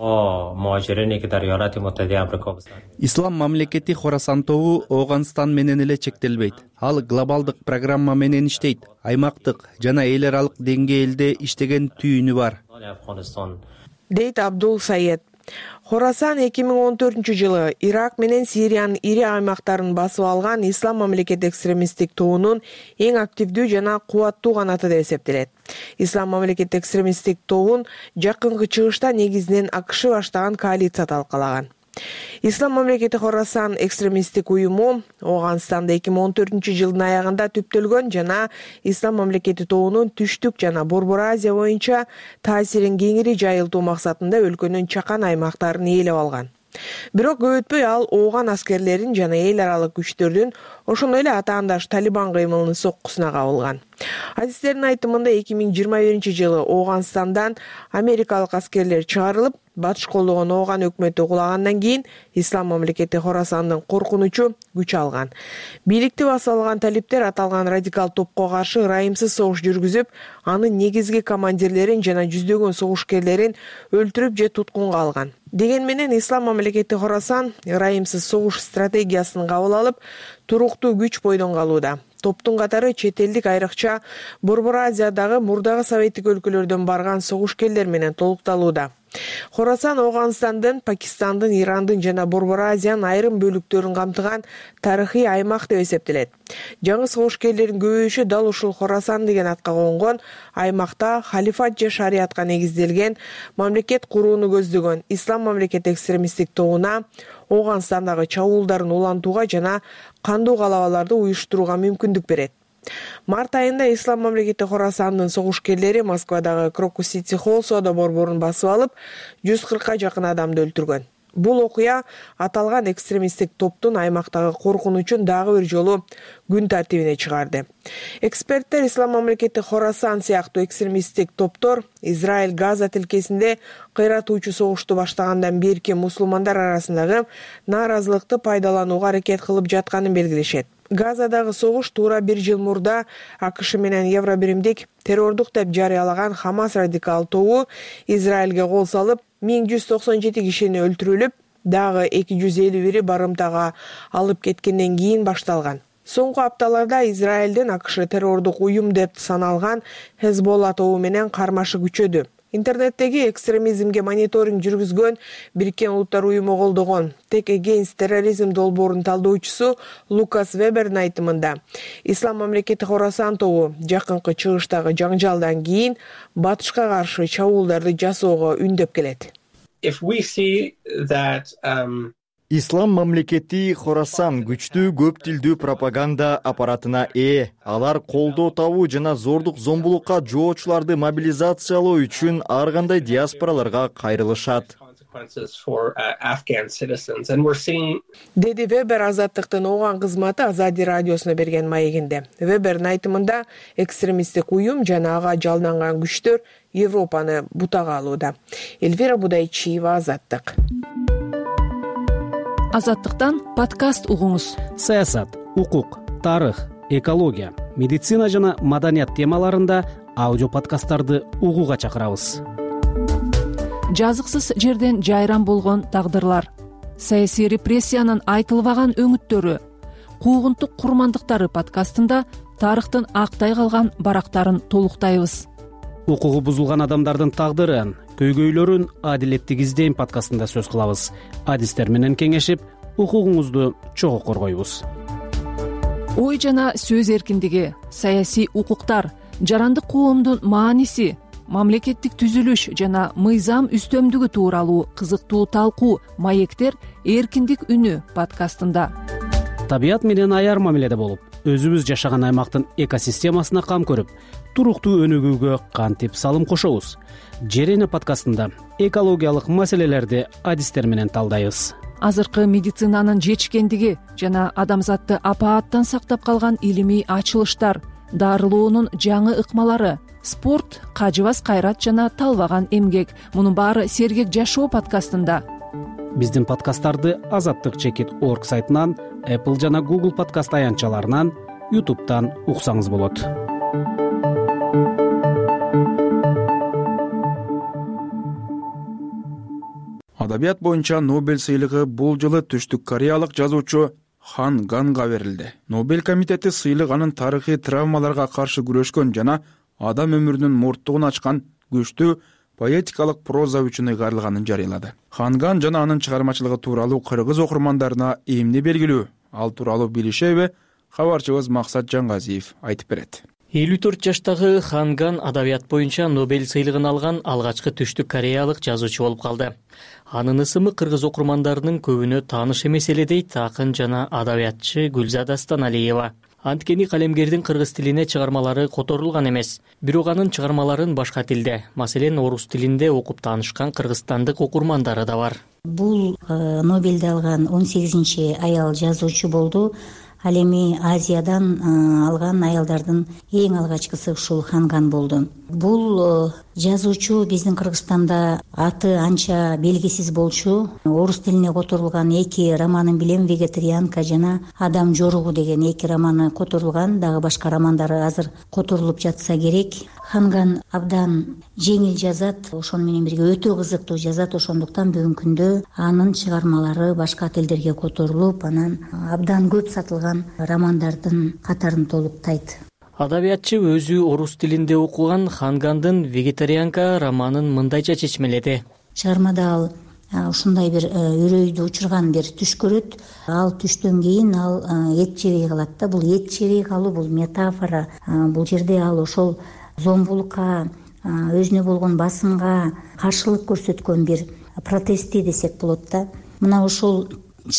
Ислам мамлекети Хорасан тобу Ооганстан менен эле чектелбейт. Ал глобалдык программа менен иштейт. Аймактык жана эл аралык деңгээлде иштеген түйүнү бар. Дейт Абдул Саед. Хорасан эки миң он төртүнчү жылы Ирак менен Сириянын ири аймактарын басып алган Ислам мамлекети экстремисттик тобунун эң активдүү жана кубаттуу канаты деп эсептелет. Ислам мамлекети экстремисттик тобун жакынкы чыгышта негизинен АКШ баштаган коалиция талкалаган. Ислам мамлекети Хорасан экстремисттик уюму Ооганстанда эки миң он төртүнчү жылдын аягында түптөлгөн жана Ислам мамлекети тобунун түштүк жана Борбор Азия боюнча таасирин кеңири жайылтуу максатында өлкөнүн чакан аймактарын ээлеп алган. Бирок көп өтпөй ал ооган аскерлерин жана эл аралык күчтөрдүн, ошондой эле атаандаш Талибан кыймылынын соккусуна кабылган. Адистердин айтымында эки миң жыйырма биринчи жылы Ооганстандан америкалык аскерлер чыгарылып, батыш колдогон ооган өкмөтү кулагандан кийин Ислам мамлекети Хорасандын коркунучу күч алган. Бийликти басып алган талиптер аталган радикал топко каршы ырайымсыз согуш жүргүзүп, анын негизги командирлерин жана жүздөгөн согушкерлерин өлтүрүп же туткунга алган. Деген менен Ислам мамлекети Хорасан ырайымсыз согуш стратегиясын кабыл алып, туруктуу күч бойдон калууда. Топтун катары чет элдик, айрыкча Борбор Азиядагы мурдагы советтик өлкөлөрдөн барган согушкерлер менен толукталууда. Хорасан Ооганстандын, Пакистандын, Ирандын жана Борбор Азиянын айрым бөлүктөрүн камтыган тарыхый аймак деп эсептелет. Жаңы согушкерлердин көбүшү дал ушул Хорасан деген атка конгон аймакта халифат же шариатка негизделген мамлекет курууну көздөгөн Ислам мамлекети экстремисттик тобуна Ооганстандагы чабуулдарын улантууга жана кандуу калабаларды уюштурууга мүмкүндүк берет. Март айында Ислам мамлекети Хорасандын согушкерлери Москвадагы Крокус Сити Холл соода борборун басып алып, жүз кыркка жакын адамды өлтүргөн. Бул окуя аталган экстремисттик топтун аймактагы коркунучун дагы бир жолу күн тартибине чыгарды. Эксперттер Ислам мамлекети Хорасан сыяктуу экстремисттик топтор Израиль Газа тилкесинде кыйратуучу согушту баштагандан берки мусулмандар арасындагы нааразылыкты пайдаланууга аракет кылып жатканын белгилешет. Газадагы согуш туура бир жыл мурда АКШ менен Евробиримдик террордук деп жарыялаган Хамас радикал тобу Израилге кол салып, миң жүз токсон жети кишини өлтүрүлүп, дагы эки жүз элүү бири барымтага алып кеткенден кийин башталган. Соңку апталарда Израилдин АКШ террордук уюм деп саналган Хезболла тобу менен кармашы күчөдү. Интернеттеги экстремизмге мониторинг жүргүзгөн Бириккен Улуттар уюму колдогон Tech Against Terrorism долбоорунун талдоочусу Лукас Вебердин айтымында, Ислам мамлекети Хорасан тобу жакынкы чыгыштагы жаңжалдан кийин батышка каршы чабуулдарды жасоого үндөп келет. If we see that um Ислам мамлекети Хорасан күчтүү көп тилдүү пропаганда аппаратына ээ. Алар колдоо табуу жана зордук зомбулукка жоочуларды мобилизациялоо үчүн ар кандай диаспораларга кайрылышат. Деди Вебер Азаттыктын ооган кызматы Азади радиосуна берген маегинде. Вебердин айтымында экстремисттик уюм жана ага жалданган күчтөр Европаны бутага алууда. Эльвира Будайчиева, Азаттык. Азаттыктан подкаст угуңуз. Саясат, укук, тарых, экология, медицина жана маданият темаларында аудио подкасттарды угууга чакырабыз. Жазыксыз жерден жайран болгон тагдырлар, саясий репрессиянын айтылбаган өңүттөрү, куугунтук курмандыктары подкастында тарыхтын актай калган барактарын толуктайбыз. Укугу бузулган адамдардын тагдырын, көйгөйлөрүн адилеттик издейм подкастында сөз кылабыз. Адистер менен кеңешип, укугуңузду чогуу коргойбуз. Ой жана сөз эркиндиги, саясий укуктар, жарандык коомдун мааниси, мамлекеттик түзүлүш жана мыйзам үстөмдүгү тууралуу кызыктуу талкуу маектер эркиндик үнү подкастында. Табият менен аяр мамиледе болуп, өзүбүз жашаган аймактын экосистемасына кам көрүп, туруктуу өнүгүүгө кантип салым кошобуз. Жерене подкастында экологиялык маселелерди адистер менен талдайбыз. Азыркы медицинанын жетишкендиги жана адамзатты апааттан сактап калган илимий ачылыштар, дарылоонун жаңы ыкмалары, спорт, кажыбас кайрат жана талбаган эмгек. Мунун баары сергек жашоо подкастында. Биздин подкасттарды азаттык чекит орг сайтынан, Apple жана Google подкаст аянтчаларынан, YouTube'дан уксаңыз болот. Адабият боюнча Нобель сыйлыгы бул жылы түштүк кореялык жазуучу Хан Ганга берилди. Нобель комитети сыйлык анын тарыхый травмаларга каршы күрөшкөн жана адам өмүрүнүн морттугун ачкан күчтүү поэтикалык проза үчүн ыйгарылганын жарыялады. Ханган жана анын чыгармачылыгы тууралуу кыргыз окурмандарына эмне белгилүү? Ал тууралуу билишеби? Кабарчыбыз Максат Жаңгазиев айтып берет. элүү төрт жаштагы Ханган адабият боюнча Нобель сыйлыгын алган алгачкы түштүк кореялык жазуучу болуп калды. Анын ысымы кыргыз окурмандарынын көбүнө тааныш эмес эле дейт акын жана адабиятчы Гүлзада Станалиева. Анткени калемгердин кыргыз тилине чыгармалары которулган эмес. Бирок анын чыгармаларын башка тилде, маселен орус тилинде окуп таанышкан кыргызстандык окурмандары да бар. Бул Нобелди алган он сегизинчи аял жазуучу болду. Ал эми Азиядан алган аялдардын эң алгачкысы ушул Ханган болду. Бул жазуучу биздин Кыргызстанда аты анча белгисиз болчу. Орус тилине которулган эки романын билем, Вегетарианка жана Адам жоругу деген эки романы которулган, дагы башка романдары азыр которулуп жатса керек. Ханган абдан жеңил жазат, ошону менен бирге өтө кызыктуу жазат, ошондуктан бүгүнкү күндө анын чыгармалары башка тилдерге которулуп, анан абдан көп сатылган романдардын катарын толуктайт. Адабиятчы өзү орус тилинде окуган Хангандын Вегетарианка романын мындайча чечмеледи. Чыгармада ал ушундай бир үрөйдү учурган бир түш көрөт. Ал түштөн кийин ал эт жебей калат да. Бул эт жебей калуу бул метафора. Бул жерде ал ошол зомбулукка, өзүнө болгон басымга каршылык көрсөткөн бир протести десек болот да. Мына ошол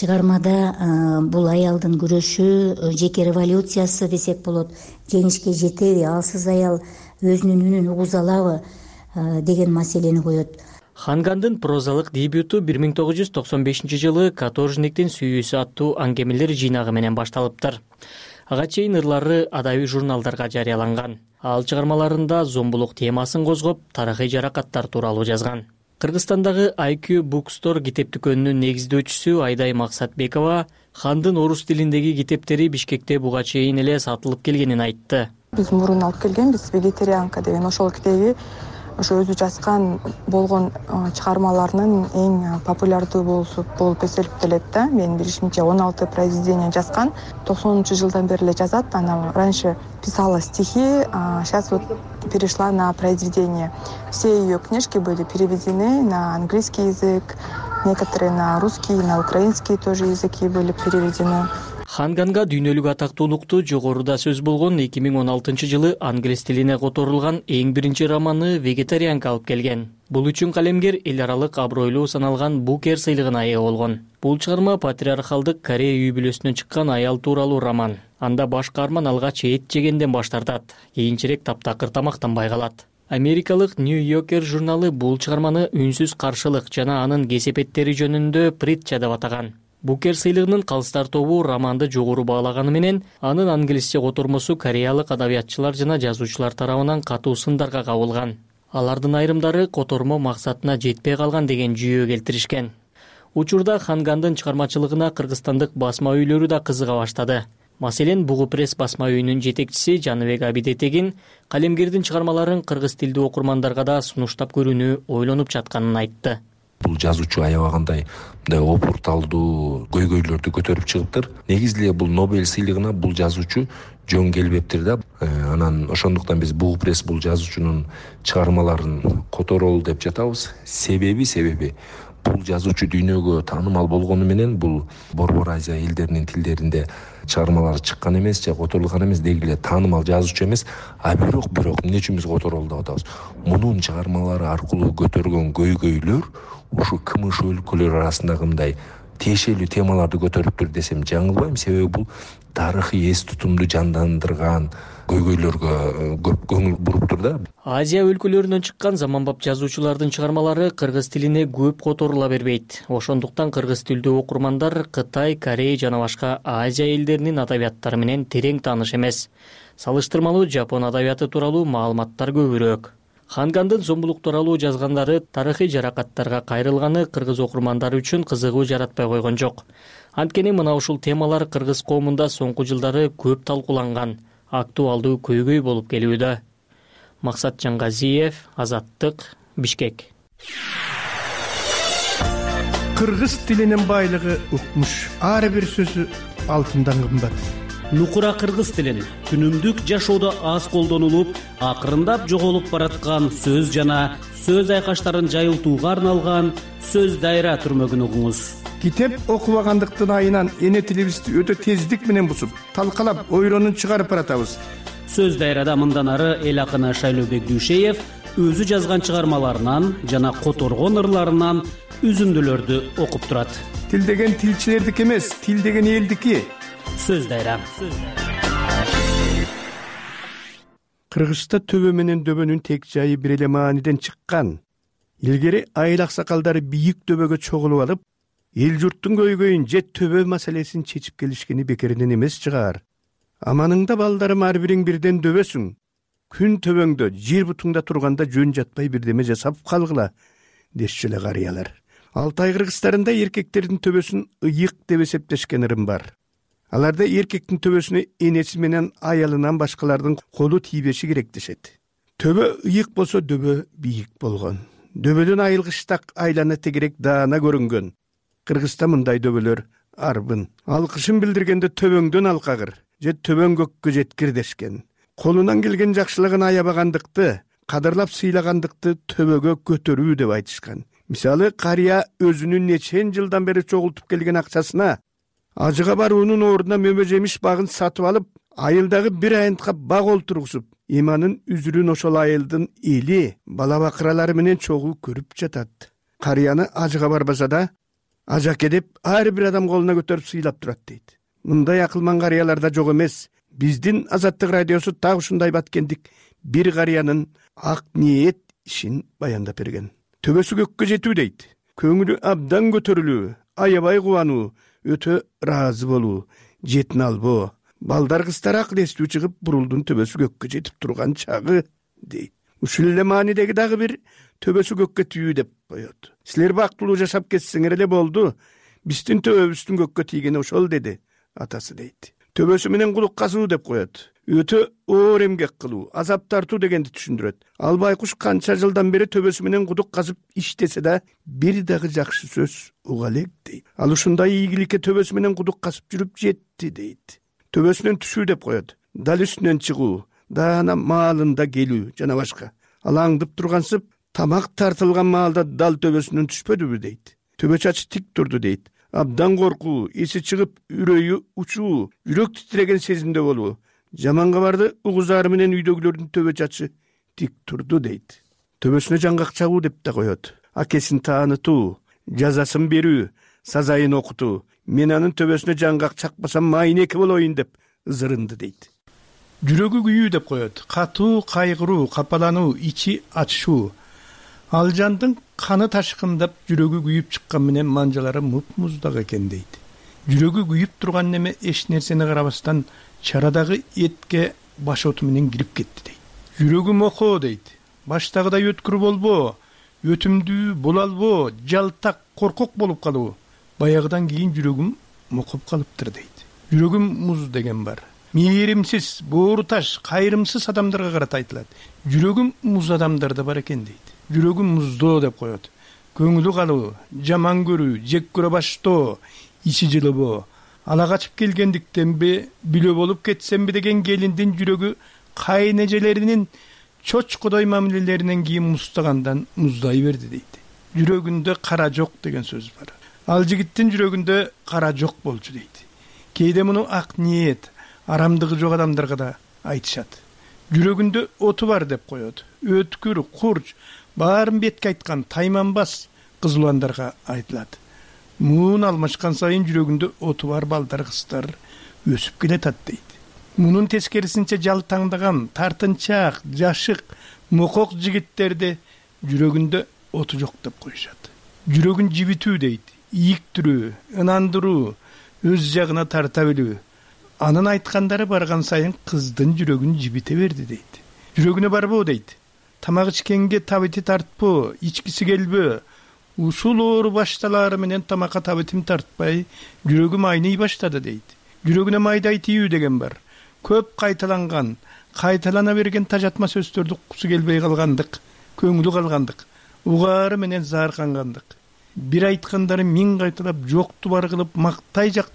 чыгармада бул аялдын күрөшү, жеке революциясы десек болот, жеңишке жетеби, алсыз аял өзүнүн үнүн угуза алабы деген маселени коет. Хангандын прозалык дебюту бир миң тогуз жүз токсон бешинчи жылы Каторжниктин сүйүүсү аттуу аңгемелер жыйнагы менен башталыптыр. Ага чейин ырлары адабий журналдарга жарыяланган. Ал чыгармаларында зомбулук темасын козгоп, тарыхый жаракаттар тууралуу жазган. Кыргызстандагы ай кью Bookstore китеп дүкөнүнүн негиздөөчүсү Айдай Максатбекова Хандын орус тилиндеги китептери Бишкекте буга чейин эле сатылып келгенин айтты. Биз мурун алып келгенбиз Вегетарианка деген ошол китеби ошо өзү жазган болгон чыгармаларынын эң популярдуу болуп эсептелет да. Менин билишимче он алты произведение жазган. токсонунчу жылдан бери эле жазат. Она раньше писала стихи, а сейчас вот перешла на произведения. Все ее книжки были переведены на английский язык, некоторые на русский, на украинский тоже языки были переведены. Ханганга дүйнөлүк атактуулукту жогоруда сөз болгон эки миң он алтынчы жылы англис тилине которулган эң биринчи романы Вегетарианка алып келген. Бул үчүн калемгер эл аралык абройлуу саналган Букер сыйлыгына ээ болгон. Бул чыгарма патриархалдык Корея үй бүлөсүнөн чыккан аял тууралуу роман. Анда баш каарман алгач эт жегенден баш тартат, кийинчерээк таптакыр тамактанбай калат. Америкалык New Yorker журналы бул чыгарманы үнсүз каршылык жана анын кесепеттери жөнүндө притча деп атаган. Букер сыйлыгынын калыстар тобу романды жогору баалаганы менен анын англисче котормосу кореялык адабиятчылар жана жазуучулар тарабынан катуу сындарга кабылган. Алардын айрымдары котормо максатына жетпей калган деген жүйө келтиришкен. Учурда Хангандын чыгармачылыгына кыргызстандык басма үйлөрү да кызыга баштады. Маселен, Бугу пресс басма үйүнүн жетекчиси Жаныбек Абидетегин калемгердин чыгармаларын кыргыз тилдүү окурмандарга да сунуштап көрүүнү ойлонуп жатканын айтты. Бул жазуучу аябагандай мындай опурталдуу көйгөйлөрдү көтөрүп чыгыптыр. Негизи эле бул Нобель сыйлыгына бул жазуучу жөн келбептир да. Анан ошондуктан биз Бугу пресс бул жазуучунун чыгармаларын которолу деп жатабыз. Себеби себеби бул жазуучу дүйнөгө таанымал болгону менен бул Борбор Азия элдеринин тилдеринде чыгармалары чыккан эмес же которулган эмес, деги эле таанымал жазуучу эмес. А бирок бирок эмне үчүн биз которолду деп атабыз? Мунун чыгармалары аркылуу көтөргөн көйгөйлөр ушу кымыш өлкөлөр арасындагы мындай тиешелүү темаларды көтөрүптүр десем жаңылбайм. Себеби бул тарыхый эс тутумду жандандырган көйгөйлөргө көп көңүл буруптур да. Азия өлкөлөрүнөн чыккан заманбап жазуучулардын чыгармалары кыргыз тилине көп которула бербейт. Ошондуктан кыргыз тилдүү окурмандар Кытай, Корея жана башка Азия элдеринин адабияттары менен терең тааныш эмес. Салыштырмалуу жапон адабияты тууралуу маалыматтар көбүрөөк. Хангандын зомбулук тууралуу жазгандары тарыхый жаракаттарга кайрылганы кыргыз окурмандары үчүн кызыгуу жаратпай койгон жок. Анткени мына ушул темалар кыргыз коомунда соңку жылдары көп талкууланган, актуалдуу көйгөй болуп келүүдө. Максат Жаңгазиев, Азаттык, Бишкек. Кыргыз тилинин байлыгы укмуш. Ар бир сөзү алтындан кымбат. нукура кыргыз тилин күнүмдүк жашоодо аз колдонулуп, акырындап жоголуп бараткан сөз жана сөз айкаштарын жайылтууга арналган сөз дайра түрмөгүн угуңуз. Китеп окубагандыктын айынан эне тилибизди өтө тездик менен бусуп, талкалап, ойронун чыгарып баратабыз. Сөз дайрада мындан ары эл акыны Шайлообек Дүйшеев өзү жазган чыгармаларынан жана которгон ырларынан үзүндүлөрдү окуп турат. Тил деген тилчилердики эмес, тил деген элдики. Сөз дайра. Кыргызста төбө менен дөбөнүн тек жайы бир эле мааниден чыккан. Илгери айыл аксакалдары бийик төбөгө чогулуп алып, эл журттун көйгөйүн же төбө маселесин чечип келишкени бекеринен эмес чыгар. Аманыңда балдарым ар бириң бирден дөбөсүң. Күн төбөңдө, жер бутуңда турганда жөн жатпай бирдеме жасап калгыла, дешчү эле карыялар. Алтай кыргыздарында эркектердин төбөсүн ыйык деп эсептешкен ырым бар. Аларда эркектин төбөсүнө энеси менен аялынан башкалардын колу тийбеши керек дешет. Төбө ыйык болсо дөбө бийик болгон. Дөбөдөн айылгыштак айлана тегерек даана көрүнгөн. Кыргызда мындай дөбөлөр арбын. Алкышын билдиргенде төбөңдөн алкагыр же төбөң көккө жеткир дешкен. Колунан келген жакшылыгын аябагандыкты, кадырлап сыйлагандыкты төбөгө көтөрүү деп айтышкан. Мисалы, карыя өзүнүн нечен жылдан бери чогултуп келген акчасына ажыга баруунун ордуна мөмө жемиш багын сатып алып, айылдагы бир айынтка баг олтургузуп, иманын үзүрүн ошол айылдын эли, бала бакыралары менен чогуу көрүп жатат. Карыяны ажыга барбаса да, ажаке деп ар бир адам колуна көтөрүп сыйлап турат дейт. Мындай акылман карыяларда жок эмес. Биздин Азаттык радиосу так ушундай баткендик бир карыянын ак ниет ишин баяндап берген. Төбөсү көккө жетүү дейт. Көңүлү абдан көтөрүлүү, аябай кубануу, өтө ыраазы болуу, жетин албоо. Балдар кыздар акыл эстүү чыгып, бурулдун төбөсү көккө жетип турган чагы дейт. Ушул эле маанидеги дагы бир төбөсү көккө тийүү деп коет. Силер бактылуу жашап кетсеңер эле болду. Биздин төбөбүздүн көккө тийгени ошол деди атасы дейт. Төбөсү менен кулук казуу деп коет. Өтө оор эмгек кылуу, азап тартуу дегенди түшүндүрөт. Ал байкуш канча жылдан бери төбөсү менен кудук казып иштесе да, бир дагы жакшы сөз уга элек дейт. Ал ушундай ийгиликке төбөсү менен кудук казып жүрүп жетти дейт. Төбөсүнөн түшүү деп коет. Дал үстүнөн чыгуу, даана маалында келүү жана башка. Ал аңдып тургансып, тамак тартылган маалда дал төбөсүнөн түшпөдүбү дейт. Төбө чачы тик турду дейт. Абдан коркуу, эси чыгып, үрөйү учуу, жүрөк титиреген сезимде болуу. Жаман кабарды угузары менен үйдөгүлөрдүн төбө чачы тик турду дейт. Төбөсүнө жаңгак чагуу деп да коет. Акесин таанытуу, жазасын берүү, сазайын окутуу. Мен анын төбөсүнө жаңгак чакпасам майнеке болоюн деп ызырынды дейт. Жүрөгү күйүү деп коет. Катуу, кайгыруу, капалануу, ичи ачышуу. Ал жандын каны ташкындап жүрөгү күйүп чыккан менен манжалары муп-муздак экен дейт. Жүрөгү күйүп турган неме эч нерсени карабастан чарадагы этке баш оту менен кирип кетти дейт. Жүрөгүм окоо дейт. Баштагыдай өткүр болбоо, өтүмдүү боло албоо, жалтак, коркок болуп калуу. Баягыдан кийин жүрөгүм мокуп калыптыр дейт. Жүрөгүм муз деген бар. Мээримсиз, боору таш, кайрымсыз адамдарга карата айтылат. Жүрөгүм муз адамдарда бар экен дейт. Жүрөгүм муздоо деп коет. Көңүлү калуу, жаман көрүү, жек көрө баштоо, ичи жылыбоо. Ала качып келгендиктенби, бүлө болуп кетсемби деген келиндин жүрөгү кайнежелеринин чочкодой мамилелеринен кийин муздагандан муздай берди дейт. Жүрөгүндө кара жок деген сөз бар. Ал жигиттин жүрөгүндө кара жок болчу дейт. Кээде муну ак ниет, арамдыгы жок адамдарга да айтышат. Жүрөгүндө оту бар деп коет. Өткүр, курч, баарын бетке айткан тайманбас кызыландарга айтылат. Муун алмашкан сайын жүрөгүндө оту бар балдар кыздар өсүп келатат дейт. Мунун тескерисинче жалтаңдаган, тартынчаак, жашык, мокок жигиттерди жүрөгүндө оту жок деп коюшат. Жүрөгүн жибитүү дейт. Ийиктирүү, ынандыруу, өз жагына тарта билүү. Анын айткандары барган сайын кыздын жүрөгүн жибите берди дейт. Жүрөгүнө барбоо дейт. Тамак ичкенге табити тартпоо, ичкиси келбөө. Ушул оору башталары менен тамакка табитим тартпай, жүрөгүм айный баштады дейт. Жүрөгүнө майдай тийүү деген бар. Көп кайталанган, кайталана берген тажатма сөздөрдү уккусу келбей калгандык, көңүлү калгандык, угаары менен зааркангандык. Бир айткандары миң кайталап, жокту бар кылып, мактай жактай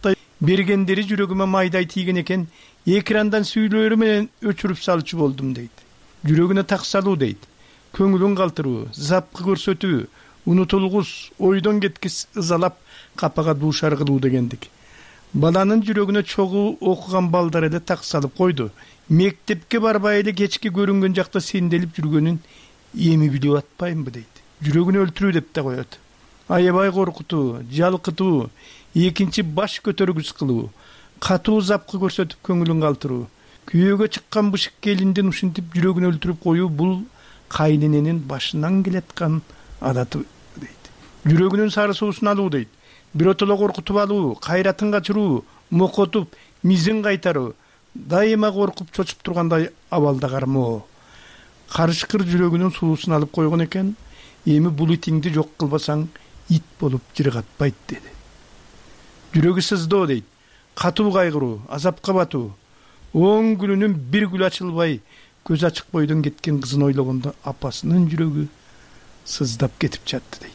бергендери жүрөгүмө майдай тийген экен, экрандан сүйлөрү менен өчүрүп салчу болдум дейт. Жүрөгүнө так салуу дейт. Көңүлүн калтыруу, запкы көрсөтүү, унутулгус, ойдон кеткис ызалап капага дуушар кылуу дегендик. Баланын жүрөгүнө чогуу окуган балдар эле так салып койду. Мектепке барбай эле кечки көрүнгөн жакта сенделип жүргөнүн эми билип атпаймынбы дейт. Жүрөгүн өлтүрүү деп да коет. Аябай коркутуу, жалкытуу, экинчи баш көтөргүс кылуу, катуу запкы көрсөтүп көңүлүн калтыруу, күйөөгө чыккан бышык келиндин ушинтип жүрөгүн өлтүрүп коюу бул кайнененин башынан келаткан адаты дейт. Жүрөгүнүн сары суусун алуу дейт. Биротоло коркутуп алуу, кайратын качыруу, мокотуп, мизин кайтаруу, дайыма коркуп чочуп тургандай абалда кармоо. Карышкыр жүрөгүнүн суусун алып койгон экен, эми бул итиңди жок кылбасаң ит болуп жыргатпайт деди. Жүрөгү сыздоо дейт. Катуу кайгыруу, азапка батуу. Он күнүнүн бир гүл ачылбай, көз ачык бойдон кеткен кызын ойлогондо апасынын жүрөгү сыздап кетип жатты дейт.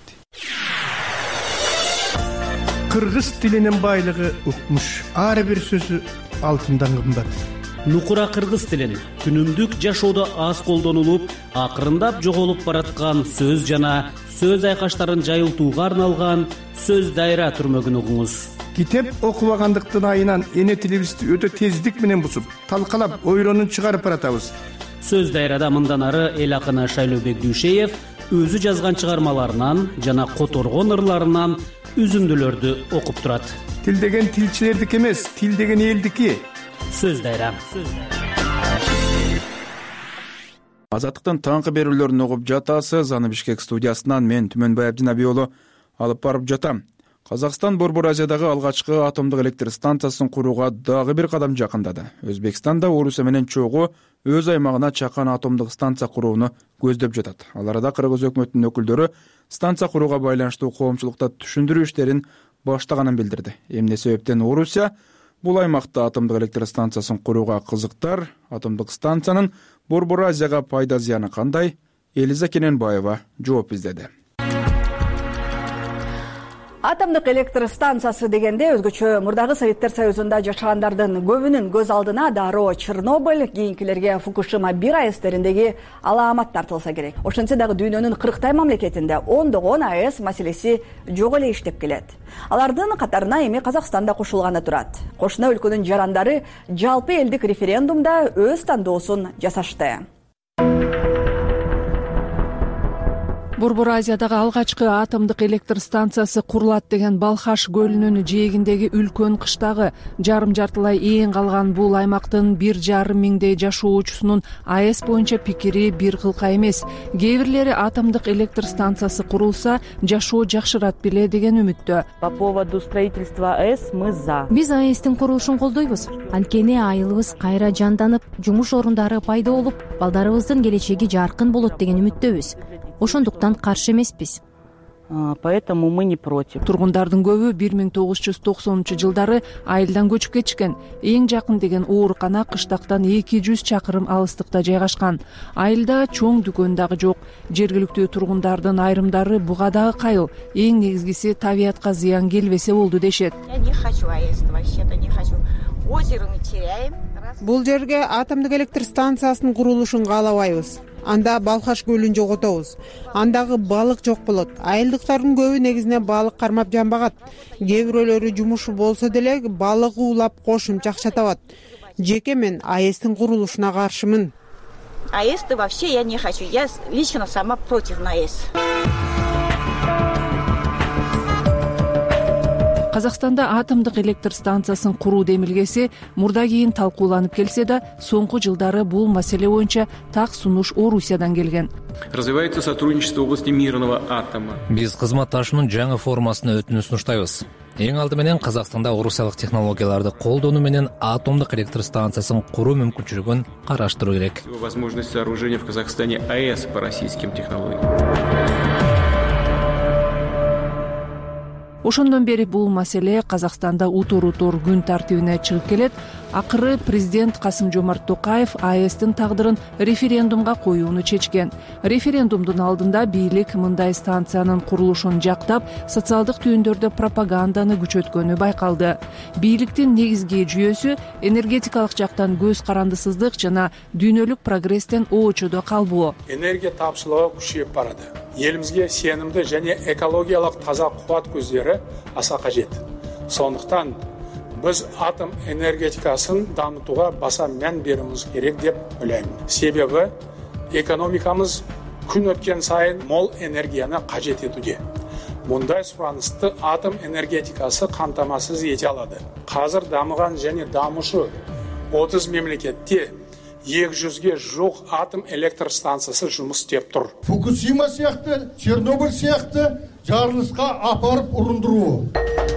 Кыргыз тилинин байлыгы укмуш. Ар бир сөзү алтындан кымбат. Нукура кыргыз тилин күнүмдүк жашоодо аз колдонулуп, акырындап жоголуп бараткан сөз жана сөз айкаштарын жайылтууга арналган сөз дайра түрмөгүн угуңуз. Китеп окубагандыктын айынан эне тилибизди өтө тездик менен бусуп, талкалап, ойронун чыгарып баратабыз. Сөз дайрада мындан ары эл акыны Шайлообек Дүйшеев өзү жазган чыгармаларынан жана которгон ырларынан үзүндүлөрдү окуп турат. Тил деген тилчилердики эмес, тил деген элдики. Сөз дайра. Азаттыктын таңкы берүүлөрүн угуп жатасыз. Аны Бишкек студиясынан мен Түмөнбай Абдинабий уулу алып барып жатам. Казакстан Борбор Азиядагы алгачкы атомдук электр станциясын курууга дагы бир кадам жакындады. Өзбекстан да Орусия менен чогуу өз аймагына чакан атомдук станция курууну көздөп жатат. Ал арада Кыргыз өкмөтүнүн өкүлдөрү станция курууга байланыштуу коомчулукта түшүндүрүү иштерин баштаганын билдирди. Эмне себептен Орусия бул аймакта атомдук электр станциясын курууга кызыктар? Атомдук станциянын Борбор Азияга пайда зыяны кандай? Элиза Кененбаева жооп издеди. Атомдук электр станциясы дегенде өзгөчө мурдагы Советтер Союзунда жашагандардын көбүнүн көз алдына дароо Чернобыль, кийинкилерге Фукушима бир АЭСтериндеги алаамат тартылса керек. Ошентсе дагы дүйнөнүн кырктай мамлекетинде ондогон АЭС маселеси жок эле иштеп келет. Алардын катарына эми Казакстан да кошулганы турат. Кошуна өлкөнүн жарандары жалпы элдик референдумда өз тандоосун жасашты. Борбор Азиядагы алгачкы атомдук электр станциясы курулат деген Балхаш көлүнүн жээгиндеги үлкөн кыштагы жарым жартылай ээн калган бул аймактын бир жарым миңдей жашоочусунун АЭС боюнча пикири бир кылка эмес. Кээ бирлери атомдук электр станциясы курулса жашоо жакшырат беле деген үмүттө. По поводу строительства АЭС мы за. Биз АЭСтин курулушун колдойбуз. Анткени айылыбыз кайра жанданып, жумуш орундары пайда болуп, балдарыбыздын келечеги жаркын болот деген үмүттөбүз. Ошондуктан каршы эмеспиз. Поэтому мы не против. Тургундардын көбү бир миң тогуз жүз токсонунчу жылдары айылдан көчүп кетишкен. Эң жакын деген оорукана кыштактан эки жүз чакырым алыстыкта жайгашкан. Айылда чоң дүкөн дагы жок. Жергиликтүү тургундардын айрымдары буга дагы кайыл. Эң негизгиси табиятка зыян келбесе болду дешет. Я не хочу АЭС, вообще-то не хочу. Озеро мы теряем. Бул жерге атомдук электр станциясынын курулушун каалабайбыз. Анда Балхаш көлүн жоготобуз. Андагы балык жок болот. Айылдыктардын көбү негизинен балык кармап жанбагат. Кээ бирөөлөрү жумушу болсо деле балык уулап кошумча акча табат. Жеке мен АЭСтин курулушуна каршымын. АЭС-ты вообще я не хочу. Я лично сама против на АЭС. Казакстанда атомдук электр станциясын куруу демилгеси мурда кийин талкууланып келсе да, соңку жылдары бул маселе боюнча так сунуш Орусиядан келген. Развивается сотрудничество в области мирного атома. Биз кызматташуунун жаңы формасына өтүнү сунуштайбыз. Эң алды менен Казакстанда орусиялык технологияларды колдонуу менен атомдук электр станциясын куруу мүмкүнчүлүгүн караштыруу керек. Возможность сооружения в Казахстане АЭС по российским технологиям. ошондон бери бул маселе Казакстанда утур утур күн тартибине чыгып келет. Акыры президент Касым Жомарт Токаев АЭСтин тагдырын референдумга коюуну чечкен. Референдумдун алдында бийлик мындай станциянын курулушун жактап, социалдык түйүндөрдө пропаганданы күчөткөнү байкалды. Бийликтин негизги жүйөсү энергетикалык жактан көз карандысыздык жана дүйнөлүк прогресстен оочодо калбоо. Энергия тапшылыгы күчөйүп барады. Элибизге сенімді және экологиялық таза қуат көздері аса қажет. Сондықтан біз атом энергетикасын дамытуға баса мән беруіміз керек деп ойлаймын. Себебі экономикамыз күн өткен сайын мол энергияны қажет етуде. Мұндай сұранысты атом энергетикасы қамтамасыз ете алады. Қазір дамыған және дамушы отыз мемлекетте екі жүзге жуық атом электр станциясы жұмыс істеп тұр. Фукусима сияқты, Чернобыль сияқты жарылысқа апарып ұрындыруы.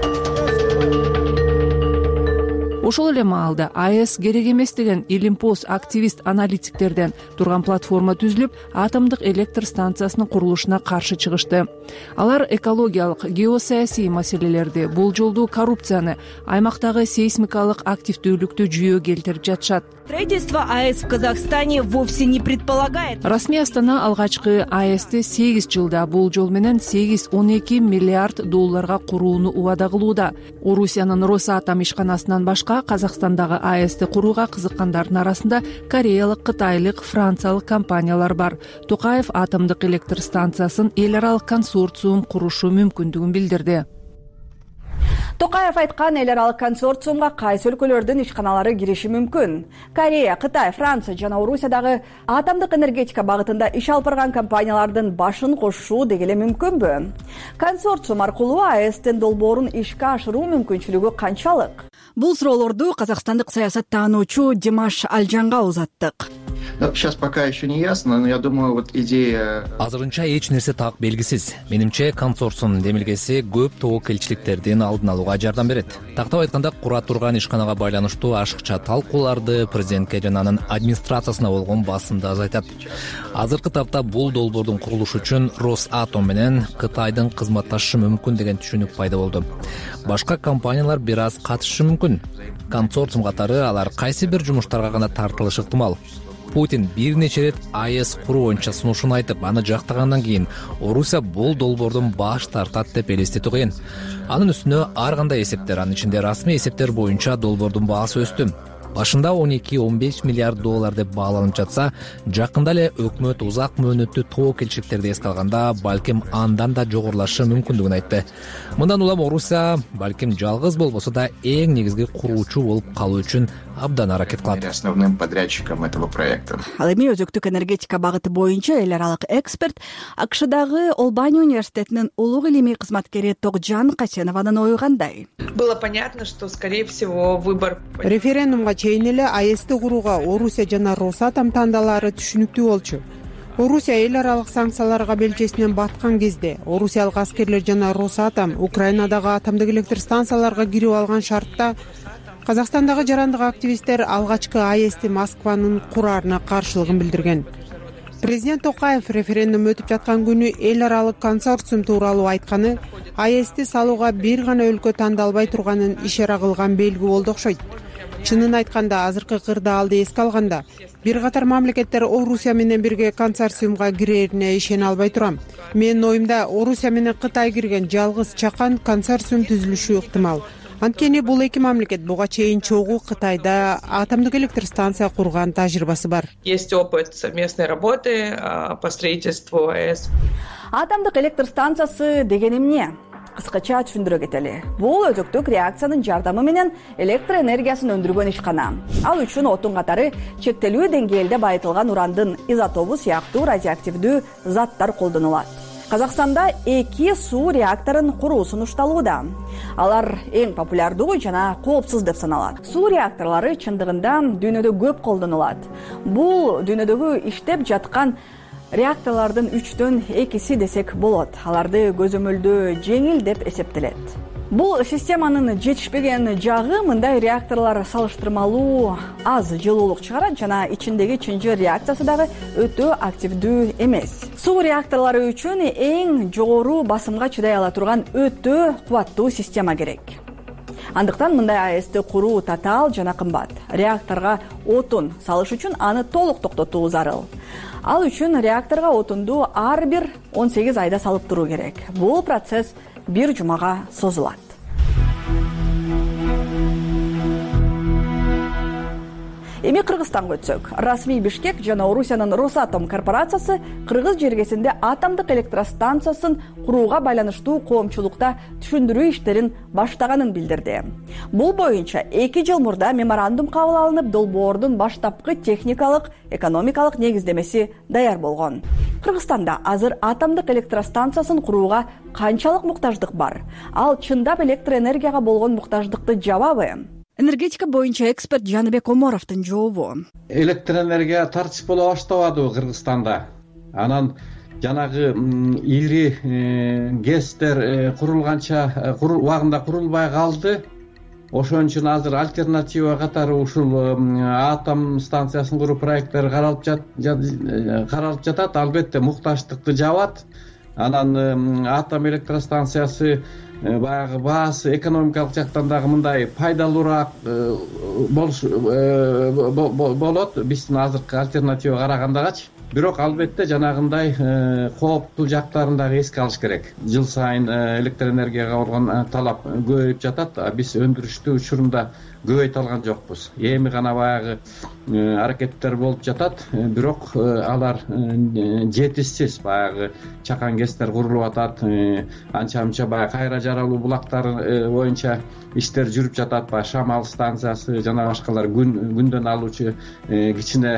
Ошол эле маалда АЭС керек эмес деген илимпоз активист аналитиктерден турган платформа түзүлүп, атомдук электр станциясынын курулушуна каршы чыгышты. Алар экологиялык, геосаясий маселелерди, болжолдуу коррупцияны, аймактагы сейсмикалык активдүүлүктү жүйө келтирип жатышат. Строительство АЭС в Казахстане вовсе не предполагает. Расмий Астана алгачкы АЭСти сегиз жылда болжол менен сегиз он эки миллиард долларга курууну убада кылууда. Орусиянын Росатом ишканасынан башка Казакстандагы АЭСти курууга кызыккандардын арасында кореялык, кытайлык, франциялык компаниялар бар. Токаев атомдук электр станциясын эл аралык консорциум курушу мүмкүндүгүн билдирди. Токаев айткан эл аралык консорциумга кайсы өлкөлөрдүн ишканалары кириши мүмкүн. Корея, Кытай, Франция жана Орусиядагы атомдук энергетика багытында иш алып барган компаниялардын башын кошуу дегеле мүмкүнбү? Консорциум аркылуу АЭСтин долбоорун ишке ашыруу мүмкүнчүлүгү канчалык? Бул суроолорду казакстандык саясаттануучу Димаш Алжанга узаттык. Сейчас пока еще не ясно, но я думаю, вот идея... Азырынча эч нерсе так белгисиз. Менимче консорциум демилгеси көп тобокелчиликтердин алдын алууга жардам берет. Тактап айтканда, кура турган ишканага байланыштуу ашыкча талкууларды президентке жана анын администрациясына болгон басымды азайтат. Азыркы тапта бул долбоордун курулушу үчүн Росатом менен Кытайдын кызматташышы мүмкүн деген түшүнүк пайда болду. Башка компаниялар бир аз катышышы мүмкүн. Консорциум катары алар кайсы бир жумуштарга гана тартылышы ыктымал. Путин бир нече рет АЭС куруу боюнча сунушун айтып, аны жактагандан кийин Орусия бул долбоордон баш тартат деп элестетүү кыйын. Анын үстүнө ар кандай эсептер, анын ичинде расмий эсептер боюнча долбоордун баасы өстү. Башында он эки он беш миллиард доллар деп бааланып жатса, жакында эле өкмөт узак мөөнөттүү тобокелчиликтерди эске алганда, балким андан да жогорулашы мүмкүндүгүн айтты. Мындан улам Орусия балким жалгыз болбосо да эң негизги куруучу болуп калуу үчүн абдан аракет кылат. Основным подрядчиком этого проекта. Ал эми өзөктүк энергетика багыты боюнча эл аралык эксперт АКШдагы Олбани университетинин улуг илимий кызматкери Токжан Касенованын ою кандай? Было понятно, что, скорее всего, выбор... Референдумга чейин эле АЭСти курууга Орусия жана Росатом тандалары түшүнүктүү болчу. Орусия эл аралык санкцияларга белчесинен баткан кезде орусиялык аскерлер жана Росатом Украинадагы атомдук электр станцияларга кирип алган шартта Казакстандагы жарандык активисттер алгачкы АЭСти Москванын кураарына каршылыгын билдирген. Президент Токаев референдум өтүп жаткан күнү эл аралык консорциум тууралуу айтканы АЭСти салууга бир гана өлкө тандалбай турганын ишара кылган белги болду окшойт. Чынын айтканда, азыркы кырдаалды эске алганда, бир катар мамлекеттер Орусия менен бирге консорциумга кирерине ишене албай турам. Менин оюмда, Орусия менен Кытай кирген жалгыз чакан консорциум түзүлүшү ыктымал. Анткени бул эки мамлекет буга чейин чогуу Кытайда атомдук электр станция курган тажрыйбасы бар. Есть опыт совместной работы по строительству АЭС. Атомдук электр станциясы деген эмне? Кыскача түшүндүрө кетели. Бул өзөктүк реакциянын жардамы менен электр энергиясын өндүргөн ишкана. Ал үчүн отун катары чектелүү деңгээлде байытылган урандын изотобу сыяктуу радиоактивдүү заттар колдонулат. Казакстанда эки суу реакторун куруу сунушталууда. Алар эң популярдуу жана коопсуз деп саналат. Суу реакторлору чындыгында дүйнөдө көп колдонулат. Бул дүйнөдөгү иштеп жаткан реакторлордун үчтөн экиси десек болот. Аларды көзөмөлдөө жеңил деп эсептелет. Бул системанын жетишпеген жагы мындай реакторлор салыштырмалуу аз жылуулук чыгарат жана ичиндеги чынжыр реакциясы дагы өтө активдүү эмес. Суу реакторлору үчүн эң жогору басымга чыдай ала турган өтө кубаттуу система керек. Андыктан мындай АЭСти куруу татаал жана кымбат. Реакторго отун салыш үчүн аны толук токтотуу зарыл. Ал үчүн реакторго отунду ар бир он сегиз айда салып туруу керек. Бул процесс бир жумага созулат. Эми Кыргызстанга өтсөк. Расмий Бишкек жана Орусиянын Росатом корпорациясы Кыргыз жергесинде атомдук электростанциясын курууга байланыштуу коомчулукта түшүндүрүү иштерин баштаганын билдирди. Бул боюнча эки жыл мурда меморандум кабыл алынып, долбоордун баштапкы техникалык, экономикалык негиздемеси даяр болгон. Кыргызстанда азыр атомдук электростанциясын курууга канчалык муктаждык бар? Ал чындап электроэнергияга болгон муктаждыкты жабабы? Энергетика боюнча эксперт Жаныбек Оморовдун жообу. Электроэнергия тартип боло баштабады Кыргызстанда. Анан жанагы ири гэстер курулганча убагында курулбай калды. Ошон үчүн азыр альтернатива катары ушул атом станциясын куруу проекттери каралып каралып жатат. Албетте муктаждыкты жабат. Анан атом электростанциясы баягы баасы экономикалык жактан дагы мындай пайдалуураак болот биздин азыркы альтернатива карагандагачы. Бирок албетте жанагындай кооптуу жактарын дагы эске алыш керек. Жыл сайын электроэнергияга болгон талап көбөйүп жатат. Биз өндүрүштү учурунда көбөйтө алган жокпуз. Эми гана баягы аракеттер болуп жатат. Бирок алар жетишсиз. Баягы чакан гэстер курулуп атат. Анча-мынча баягы кайра жаралуу булактары боюнча иштер жүрүп жатат. Баягы шамал станциясы жана башкалар күндөн алуучу кичине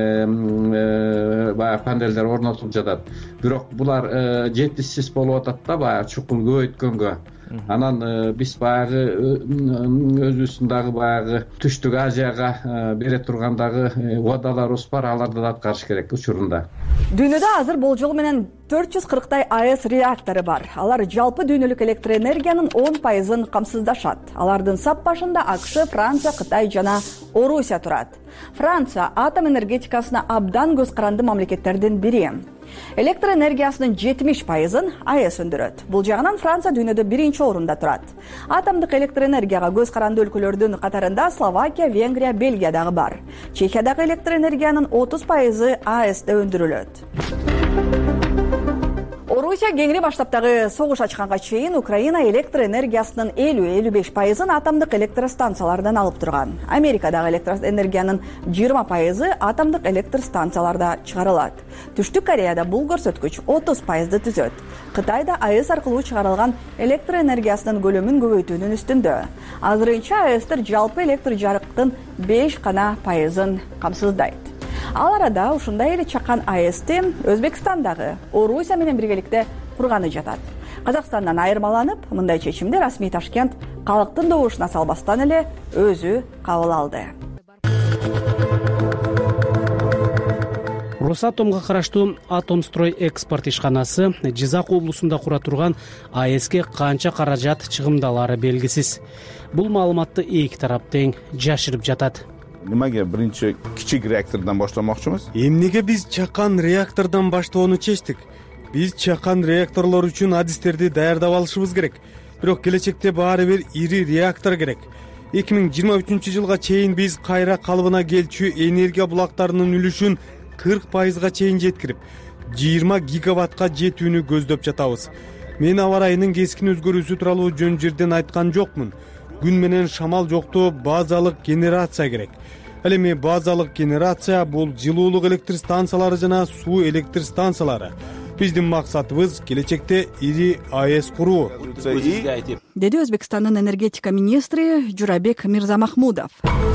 баягы панелдер орнотулуп жатат. Бирок булар жетишсиз болуп атат да баягы чукул көбөйткөнгө. Анан биз баягы өзүбүздүн дагы баягы Түштүк Азияга бере турган дагы убадаларыбыз бар, аларды да аткарыш керек учурунда. Дүйнөдө азыр болжол менен төрт жүз кырктай АЭС реактору бар. Алар жалпы дүйнөлүк электроэнергиянын он пайызын камсыздашат. Алардын сап башында АКШ, Франция, Кытай жана Орусия турат. Франция атом энергетикасына абдан көз каранды мамлекеттердин бири. Электроэнергиясынын жетимиш пайызын АЭС өндүрөт. Бул жагынан Франция дүйнөдө биринчи орунда турат. Атомдук электроэнергияга көз каранды өлкөлөрдүн катарында Словакия, Венгрия, Бельгия дагы бар. Чехиядагы электроэнергиянын отуз пайызы АЭСте өндүрүлөт. Орусия кеңири баштаптагы согуш ачканга чейин Украина электроэнергиясынын элүү элүү беш пайызын атомдук электростанциялардан алып турган. Америкадагы электроэнергиянын жыйырма пайызы атомдук электростанцияларда чыгарылат. Түштүк Кореяда бул көрсөткүч отуз пайызды түзөт. Кытайда АЭС аркылуу чыгарылган электроэнергиясынын көлөмүн көбөйтүүнүн үстүндө. Азырынча АЭСтер жалпы электр жарыктын беш гана пайызын камсыздайт. Ал арада ушундай эле чакан АЭСти Өзбекстандагы Орусия менен биргеликте курганы жатат. Казакстандан айырмаланып, мындай чечимди расмий Ташкент калктын добушуна салбастан эле өзү кабыл алды. Росатомго караштуу Атомстрой экспорт ишканасы Жизак облусунда кура турган АЭСке канча каражат чыгымдалары белгисиз. Бул маалыматты эки тарап тең жашырып жатат. Немеге биринчи кичик реактордон баштамакчыбыз? Эмнеге биз чакан реактордон баштоону чечтик? Биз чакан реакторлор үчүн адистерди даярдап алышыбыз керек. Бирок келечекте баары бир ири реактор керек. эки миң жыйырма үчүнчү жылга чейин биз кайра калыбына келчү энергия булактарынын үлүшүн кырк пайызга чейин жеткирип, жыйырма гигаваттка жетүүнү көздөп жатабыз. Мен аба ырайынын кескин өзгөрүүсү тууралуу жөн жерден айткан жокмун. Күн менен шамал жоктоо базалык генерация керек. Ал эми базалык генерация бул жылуулук электр станциялары жана суу электр станциялары. Биздин максатыбыз келечекте ири АЭС куруу. Деди Өзбекстандын энергетика министри Журабек Мирзамахмудов.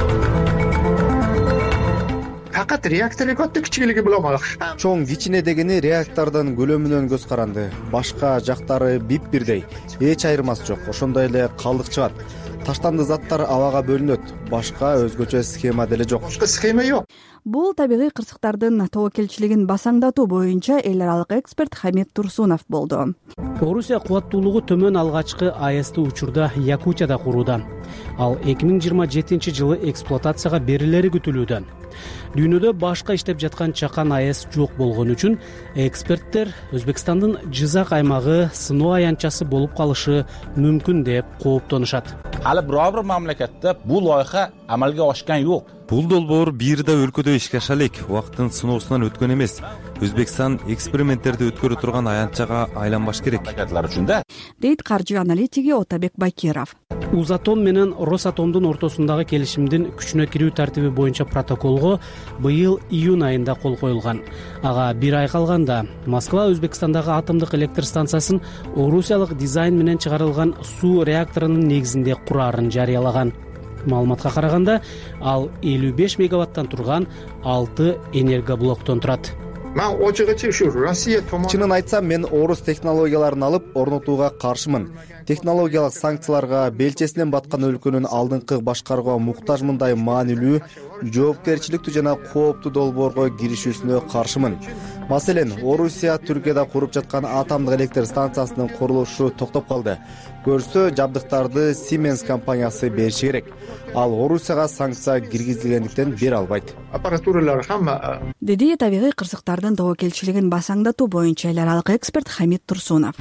Факат реакторго өтө кичигэлиги болмок. Чоң кичине дегени реактордун көлөмүнөн көз каранды. Башка жактары бип бирдей. Эч айырмасы жок. Ошондой эле калдык чыгат. Таштанды заттар абага бөлүнөт. Башка өзгөчө схема деле жок. Башка схема жок. Бул табигый кырсыктардын тобокелчилигин басаңдатуу боюнча эл аралык эксперт Хамид Турсунов болду. Орусия кубаттуулугу төмөн алгачкы АЭСти учурда Якутияда курууда. Ал эки миң жыйырма жетинчи жылы эксплуатацияга берилери күтүлүүдө. дүйнөдө башка иштеп жаткан чакан аэс жок болгон үчүн эксперттер Өзбекстандын Жизак аймагы сыноо аянтчасы болуп калышы мүмкүн деп кооптонушат. Hali biror bir mamlakatda bu loyiha amalga oshgan yo'q. Бул долбоор бир да өлкөдө ишке аша элек, убакыттын сыноосунан өткөн эмес. Өзбекстан эксперименттерди өткөрө турган аянтчага айланбаш керек. Дейт каржы аналитиги Отабек Бакиров. Узатом менен Росатомдун ортосундагы келишимдин күчүнө кирүү тартиби боюнча протоколго быйыл июнь айында кол коюлган. Ага бир ай калганда Москва Өзбекстандагы атомдук электр станциясын орусиялык дизайн менен чыгарылган суу реакторунун негизинде курарын жарыялаган. Маалыматка караганда, ал элүү беш мегаваттан турган алты энергоблоктон турат. Мен очугучу ушу Россия томон. Чынын айтсам, мен орус технологияларын алып орнотууга каршымын. Технологиялык санкцияларга белчесинен баткан өлкөнүн алдыңкы башкарууга муктажмындай маанилүү, жоопкерчиликтүү жана кооптуу долбоорго киришүүсүнө каршымын. Маселен, Орусия Түркияда куруп жаткан атомдук электр станциясынын курулушу токтоп калды. Көрсө, жабдыктарды Siemens компаниясы бериши керек. Ал Орусияга санкция киргизилгендиктен бере албайт. Аппаратуралар хамма деди табигый кырсыктардын тобокелчилигин басаңдатуу боюнча эл аралык эксперт Хамид Турсунов.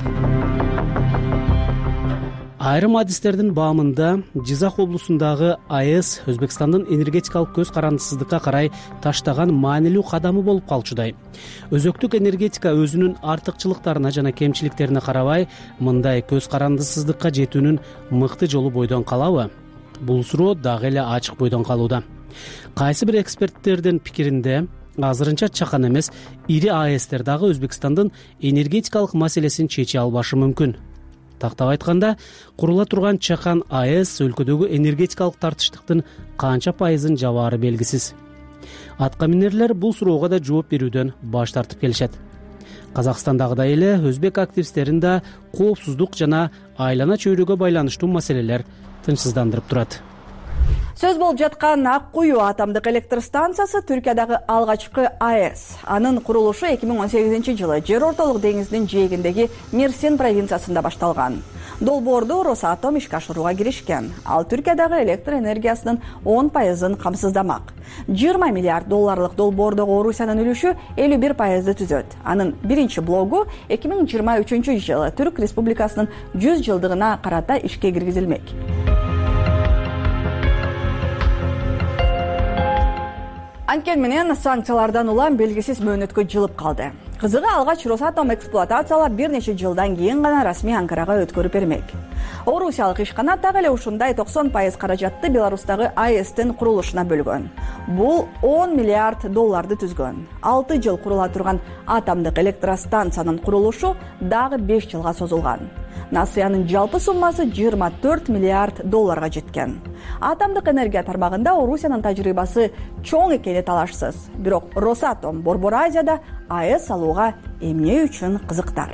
Айрым адистердин баамында Жизак облусундагы АЭС Өзбекстандын энергетикалык көз карандысыздыкка карай таштаган маанилүү кадамы болуп калчудай. Өзөктүк энергетика өзүнүн артыкчылыктарына жана кемчиликтерине карабай, мындай көз карандысыздыкка жетүүнүн мыкты жолу бойдон калабы? Бул суроо дагы эле ачык бойдон калууда. Кайсы бир эксперттердин пикиринде, азырынча чакан эмес, ири АЭСтер дагы Өзбекстандын энергетикалык маселесин чече албашы мүмкүн. Тактап айтканда, курула турган чакан АЭС өлкөдөгү энергетикалык тартыштыктын канча пайызын жабаары белгисиз. Атка минерлер бул суроого да жооп берүүдөн баш тартып келишет. Казакстандагыдай эле өзбек активисттерин да коопсуздук жана айлана чөйрөгө байланыштуу маселелер тынчсыздандырып турат. Сөз болуп жаткан Ак Куюу атомдук электр станциясы Түркиядагы алгачкы АЭС. Анын курулушу эки миң он сегизинчи жылы Жер ортолук деңиздин жээгиндеги Мерсин провинциясында башталган. Долбоорду Росатом ишке ашырууга киришкен. Ал Түркиядагы электр энергиясынын он пайызын камсыздамак. жыйырма миллиард долларлык долбоордогу Орусиянын үлүшү элүү бир пайызды түзөт. Анын биринчи блогу эки миң жыйырма үчүнчү жылы Түрк Республикасынын жүз жылдыгына карата ишке киргизилмек. Анткени менен санкциялардан улам белгисиз мөөнөткө жылып калды. Кызыгы алгач Росатом эксплуатациялап бир нече жылдан кийин гана расмий Анкарага өткөрүп бермек. Орусиялык ишкана так эле ушундай токсон пайыз каражатты Беларустагы АЭСтин курулушуна бөлгөн. Бул он миллиард долларды түзгөн. алты жыл курула турган атомдук электростанциянын курулушу дагы беш жылга созулган. Насыянын жалпы суммасы жыйырма төрт миллиард долларга жеткен. Атомдук энергия тармагында Орусиянын тажрыйбасы чоң экени талашсыз. Бирок Росатом Борбор Азияда АЭС салууга эмне үчүн кызыктар?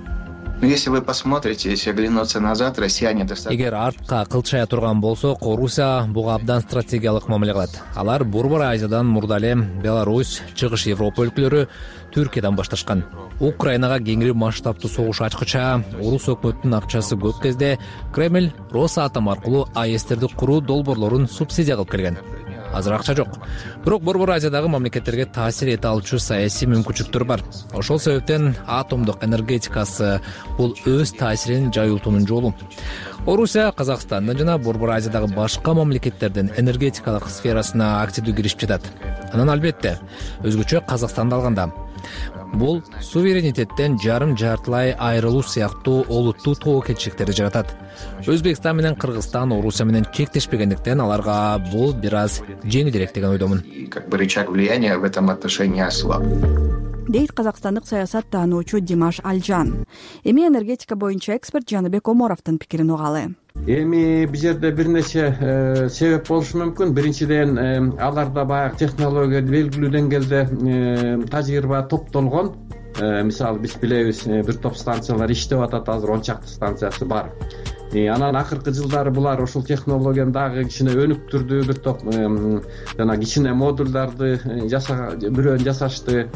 Если вы посмотрите, если оглянуться назад, россияне достаточно... Эгер артка кылчая турган болсок, Орусия буга абдан стратегиялык мамиле кылат. Алар Борбор Азиядан мурда эле Беларусь, Чыгыш Европа өлкөлөрү Түркиядан башташкан. Украинага кеңири масштабтуу согуш ачкыча орус өкмөтүнүн акчасы көп кезде Кремль Росатом аркылуу АЭСтерди куруу долбоорлорун субсидия кылып келген. Азыр акча жок. Бирок Борбор Азиядагы мамлекеттерге таасир эте алчу саясий мүмкүнчүлүктөр бар. Ошол себептен атомдук энергетикасы бул өз таасирин жайылтуунун жолу. Орусия Казакстандын жана Борбор Азиядагы башка мамлекеттердин энергетикалык сферасына активдүү кирип жатат. Анан албетте, өзгөчө Казакстанды алганда бул суверенитеттен жарым жартылай айрылуу сыяктуу олуттуу тобокелчиликтерди жаратат. Өзбекстан менен Кыргызстан Орусия менен чектешпегендиктен аларга бул бир аз жеңилирээк деген ойдомун. Как бы рычаг влияния в этом отношении ослаб. Дейт казакстандык саясат таануучу Димаш Алжан. Эми энергетика боюнча эксперт Жаныбек Оморовдун пикирин угалы. Эми бул жерде бир нече себеп болушу мүмкүн. Биринчиден, аларда баягы технология белгилүү деңгээлде тажрыйба топтолгон. Мисалы биз билебиз, бир топ станциялар иштеп атат, азыр он чакты станциясы бар. Анан акыркы жылдары булар ушул технологияны дагы кичине өнүктүрдү, бир топ жана кичине модулдарды жасаган, бирөөнү жасашты.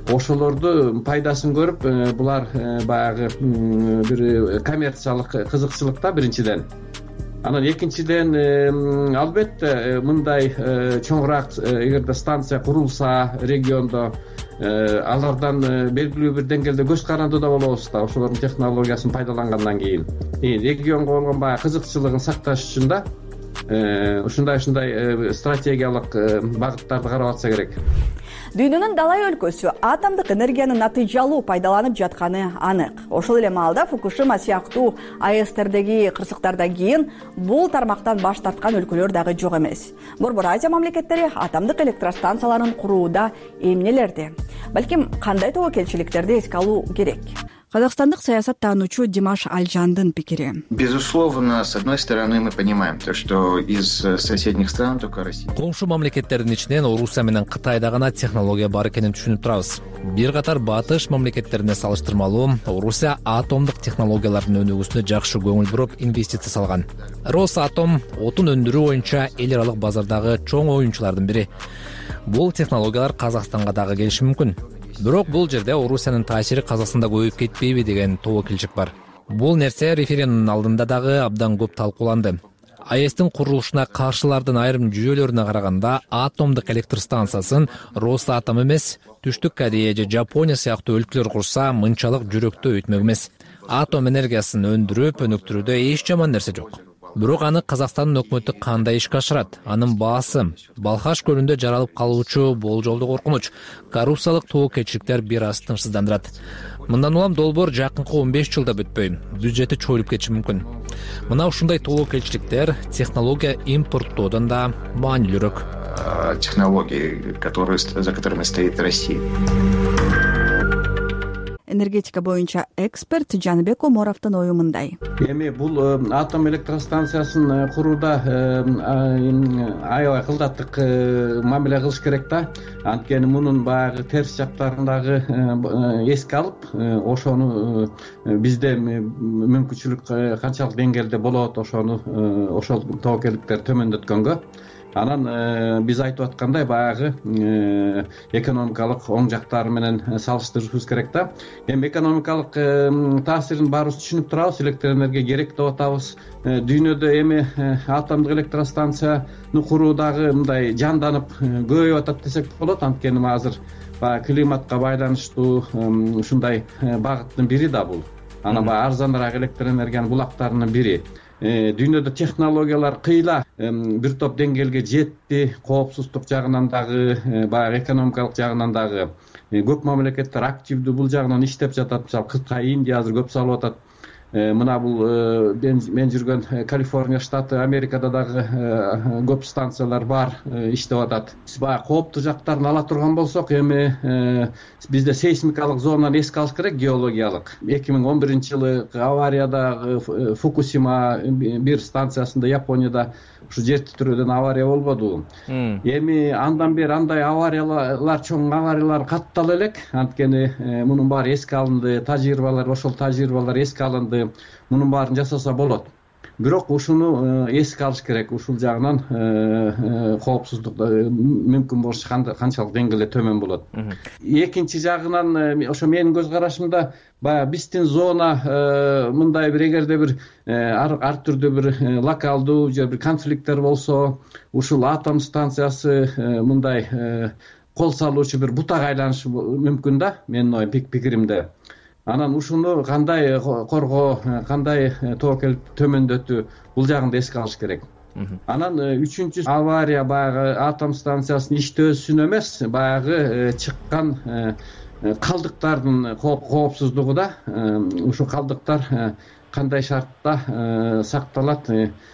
Ошолорду пайдасын көрүп, булар баягы бир коммерциялык кызыкчылыкта биринчиден. анан экинчиден албетте мындай чоңураак эгерде станция курулса региондо алардан белгилүү бир деңгээлде көз карандыда болобуз да ошолордун технологиясын пайдалангандан кийин регионго болгон баягы кызыкчылыгын сакташ үчүн да ушундай ушундай стратегиялык багыттарды карап атса керек. Дүйнөнүн далай өлкөсү атомдук энергияны натыйжалуу пайдаланып жатканы анык. Ошол эле маалда Фукушима сыяктуу АЭСтердеги кырсыктардан кийин бул тармактан баш тарткан өлкөлөр дагы жок эмес. Борбор Азия мамлекеттери атомдук электростанцияларын курууда эмнелерди, балким кандай тобокелчиликтерди эске алуу керек? Казакстандык саясаттануучу Димаш Алжандын пикири. Безусловно, с одной стороны мы понимаем то, что из соседних стран только Россия. Коңшу мамлекеттердин ичинен Орусия менен Кытайда гана технология бар экенин түшүнүп турабыз. Бир катар батыш мамлекеттерине салыштырмалуу Орусия атомдук технологиялардын өнүгүүсүнө жакшы көңүл буруп инвестиция салган. Росатом отун өндүрүү боюнча эл аралык базардагы чоң оюнчулардын бири. Бул технологиялар Казакстанга дагы келиши мүмкүн. Бирок бул жерде Орусиянын таасири Казакстанда көбөйүп кетпейби деген тобокелчилик бар. Бул нерсе референдумдун алдында дагы абдан көп талкууланды. АЭСтин курулушуна каршылардын айрым жүйөлөрүнө караганда атомдук электр станциясын Росатом эмес, Түштүк Корея же Жапония сыяктуу өлкөлөр курса мынчалык жүрөктөө өтмөк эмес. Атом энергиясын өндүрүп, өнүктүрүүдө эч жаман нерсе жок. Бирок аны Казакстандын өкмөтү кандай ишке ашырат? Анын баасы Балхаш көлүндө жаралып калуучу болжолдуу коркунуч, коррупциялык тобокелчиликтер бир аз тынчсыздандырат. Мындан улам долбоор жакынкы он беш жылда бүтпөй, бюджети чоюлуп кетиши мүмкүн. Мына ушундай тобокелчиликтер технология импорттоодон да маанилүүрөөк. Технологии, которые, за которыми стоит Россия. Энергетика боюнча эксперт Жаныбек Оморовдун ою мындай. Эми бул атом электростанциясын курууда аябай кылдаттык мамиле кылыш керек да. Анткени мунун баягы терс жактарын эске алып, ошону бизде мүмкүнчүлүк канчалык деңгээлде болот, ошону ошол тобокелдиктер төмөндөткөнгө. Анан биз айтып аткандай баягы экономикалык оң жактары менен салыштырышыбыз керек да. Эми экономикалык таасирин баарыбыз түшүнүп турабыз, электр энергия керек деп атабыз. Дүйнөдө эми атомдук электростанцияны куруу дагы мындай жанданып көбөйүп атат десек болот. Анткени азыр баягы климатка байланыштуу ушундай багыттын бири да бул. Анан баягы арзаныраак электр энергиянын булактарынын бири. Дүйнөдө технологиялар кыйла бир топ деңгээлге жетти, коопсуздук жагынан дагы, баягы экономикалык жагынан дагы көп мамлекеттер активдүү бул жагынан иштеп жатат. Мисалы Кытай, Индия азыр көп салып атат. Мына бул мен жүргөн Калифорния штаты, Америкада дагы көп станциялар бар, иштеп атат. Биз баягы кооптуу жактарын ала турган болсок, эми бизде сейсмикалык зонаны эске алыш керек, геологиялык. эки миң он биринчи жылы аварияда Фукусима бир станциясында Японияда ушу жер титирөөдөн авария болбодубу? Эми андан бери андай авариялар, чоң авариялар каттала элек. Анткени мунун баары эске алынды, тажрыйбалар, ошол тажрыйбалар эске алынды. Мунун баарын жасаса болот. Бирок ушуну эске алыш керек. Ушул жагынан коопсуздук мүмкүн болуш канчалык деңгээлде төмөн болот. Экинчи жагынан ошо менин көз карашымда баягы биздин зона мындай бир эгерде бир ар түрдүү бир локалдуу же бир конфликттер болсо, ушул атом станциясы мындай кол салуучу бир бутага айланышы мүмкүн да, менин ой пикиримде. Анан ушуну кандай коргоо, кандай тобокел төмөндөтүү, бул жагын да эске алыш керек. Анан үчүнчү авария баягы атом станциясынын иштөөсүн эмес, баягы чыккан калдыктардын коопсуздугу да. Ушул калдыктар кандай шартта сакталат,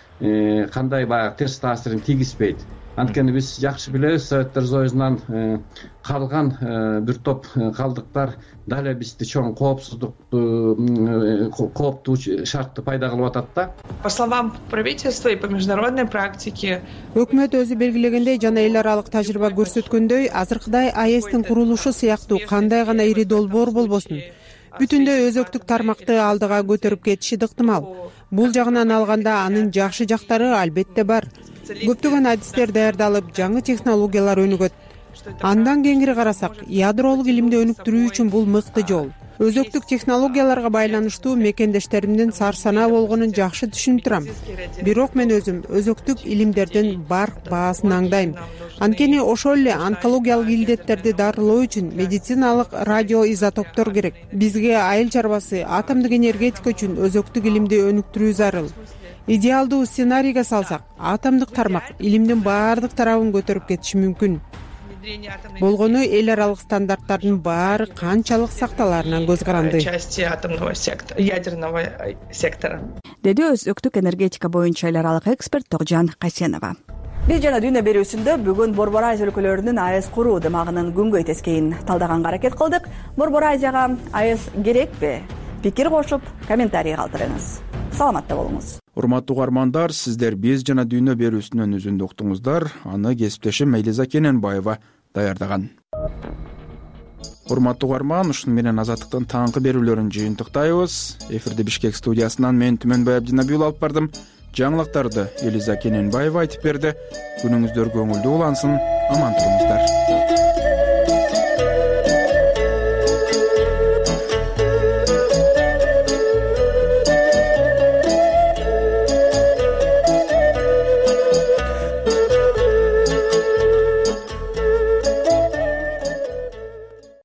кандай баягы терс таасирин тийгизбейт. Анткени биз жакшы билебиз, Советтер Союзунан калган бир топ калдыктар дале бизди чоң коопсуздукту, кооптуу шартты пайда кылып атат да. По словам правительства и по международной практике, өкмөт өзү белгилегендей жана эл аралык тажрыйба көрсөткөндөй, азыркыдай АЭСтин курулушу сыяктуу кандай гана ири долбоор болбосун, бүтүндөй өзөктүк тармакты алдыга көтөрүп кетиши ыктымал. Бул жагынан алганда анын жакшы жактары албетте бар. Көптөгөн адистер даярдалып, жаңы технологиялар өнүгөт. Андан кеңири карасак, ядролук илимди өнүктүрүү үчүн бул мыкты жол. өзөктүк технологияларга байланыштуу мекендештеримдин сарсанаа болгонун жакшы түшүнүп турам. Бирок мен өзүм өзөктүк илимдердин барк баасын аңдайм. Анткени ошол эле онкологиялык илдеттерди дарылоо үчүн медициналык радиоизотоптор керек. Бизге айыл чарбасы атомдук энергетика үчүн өзөктүк илимди өнүктүрүү зарыл. Идеалдуу сценарийге салсак, атомдук тармак илимдин баардык тарабын көтөрүп кетиши мүмкүн. Болгону эл аралык стандарттардын баары канчалык сакталаарынан көз каранды. Части атомного сектора, ядерного сектора. Деди өзөктүк энергетика боюнча эл аралык эксперт Тогжан Касенова. Биз жана дүйнө берүүсүндө бүгүн Борбор Азия өлкөлөрүнүн АЭС куруу дымагынын күнгөй тескейин талдаганга аракет кылдык. Борбор Азияга АЭС керекпи? Пикир кошуп, комментарий калтырыңыз. Саламатта болуңуз. Урматтуу угармандар, сиздер биз жана дүйнө берүүсүнүн үзүндү уктуңуздар. Аны кесиптешим Мейлиза Кененбаева даярдаган. Урматтуу угарман, ушуну менен Азаттыктын таңкы берүүлөрүн жыйынтыктайбыз. Эфирде Бишкек студиясынан мен Түмөнбай Абдинабиул алып бардым. Жаңылыктарды Элиза Кененбаева айтып берди. Күнүңүздөр көңүлдүү улансын, аман туруңуздар.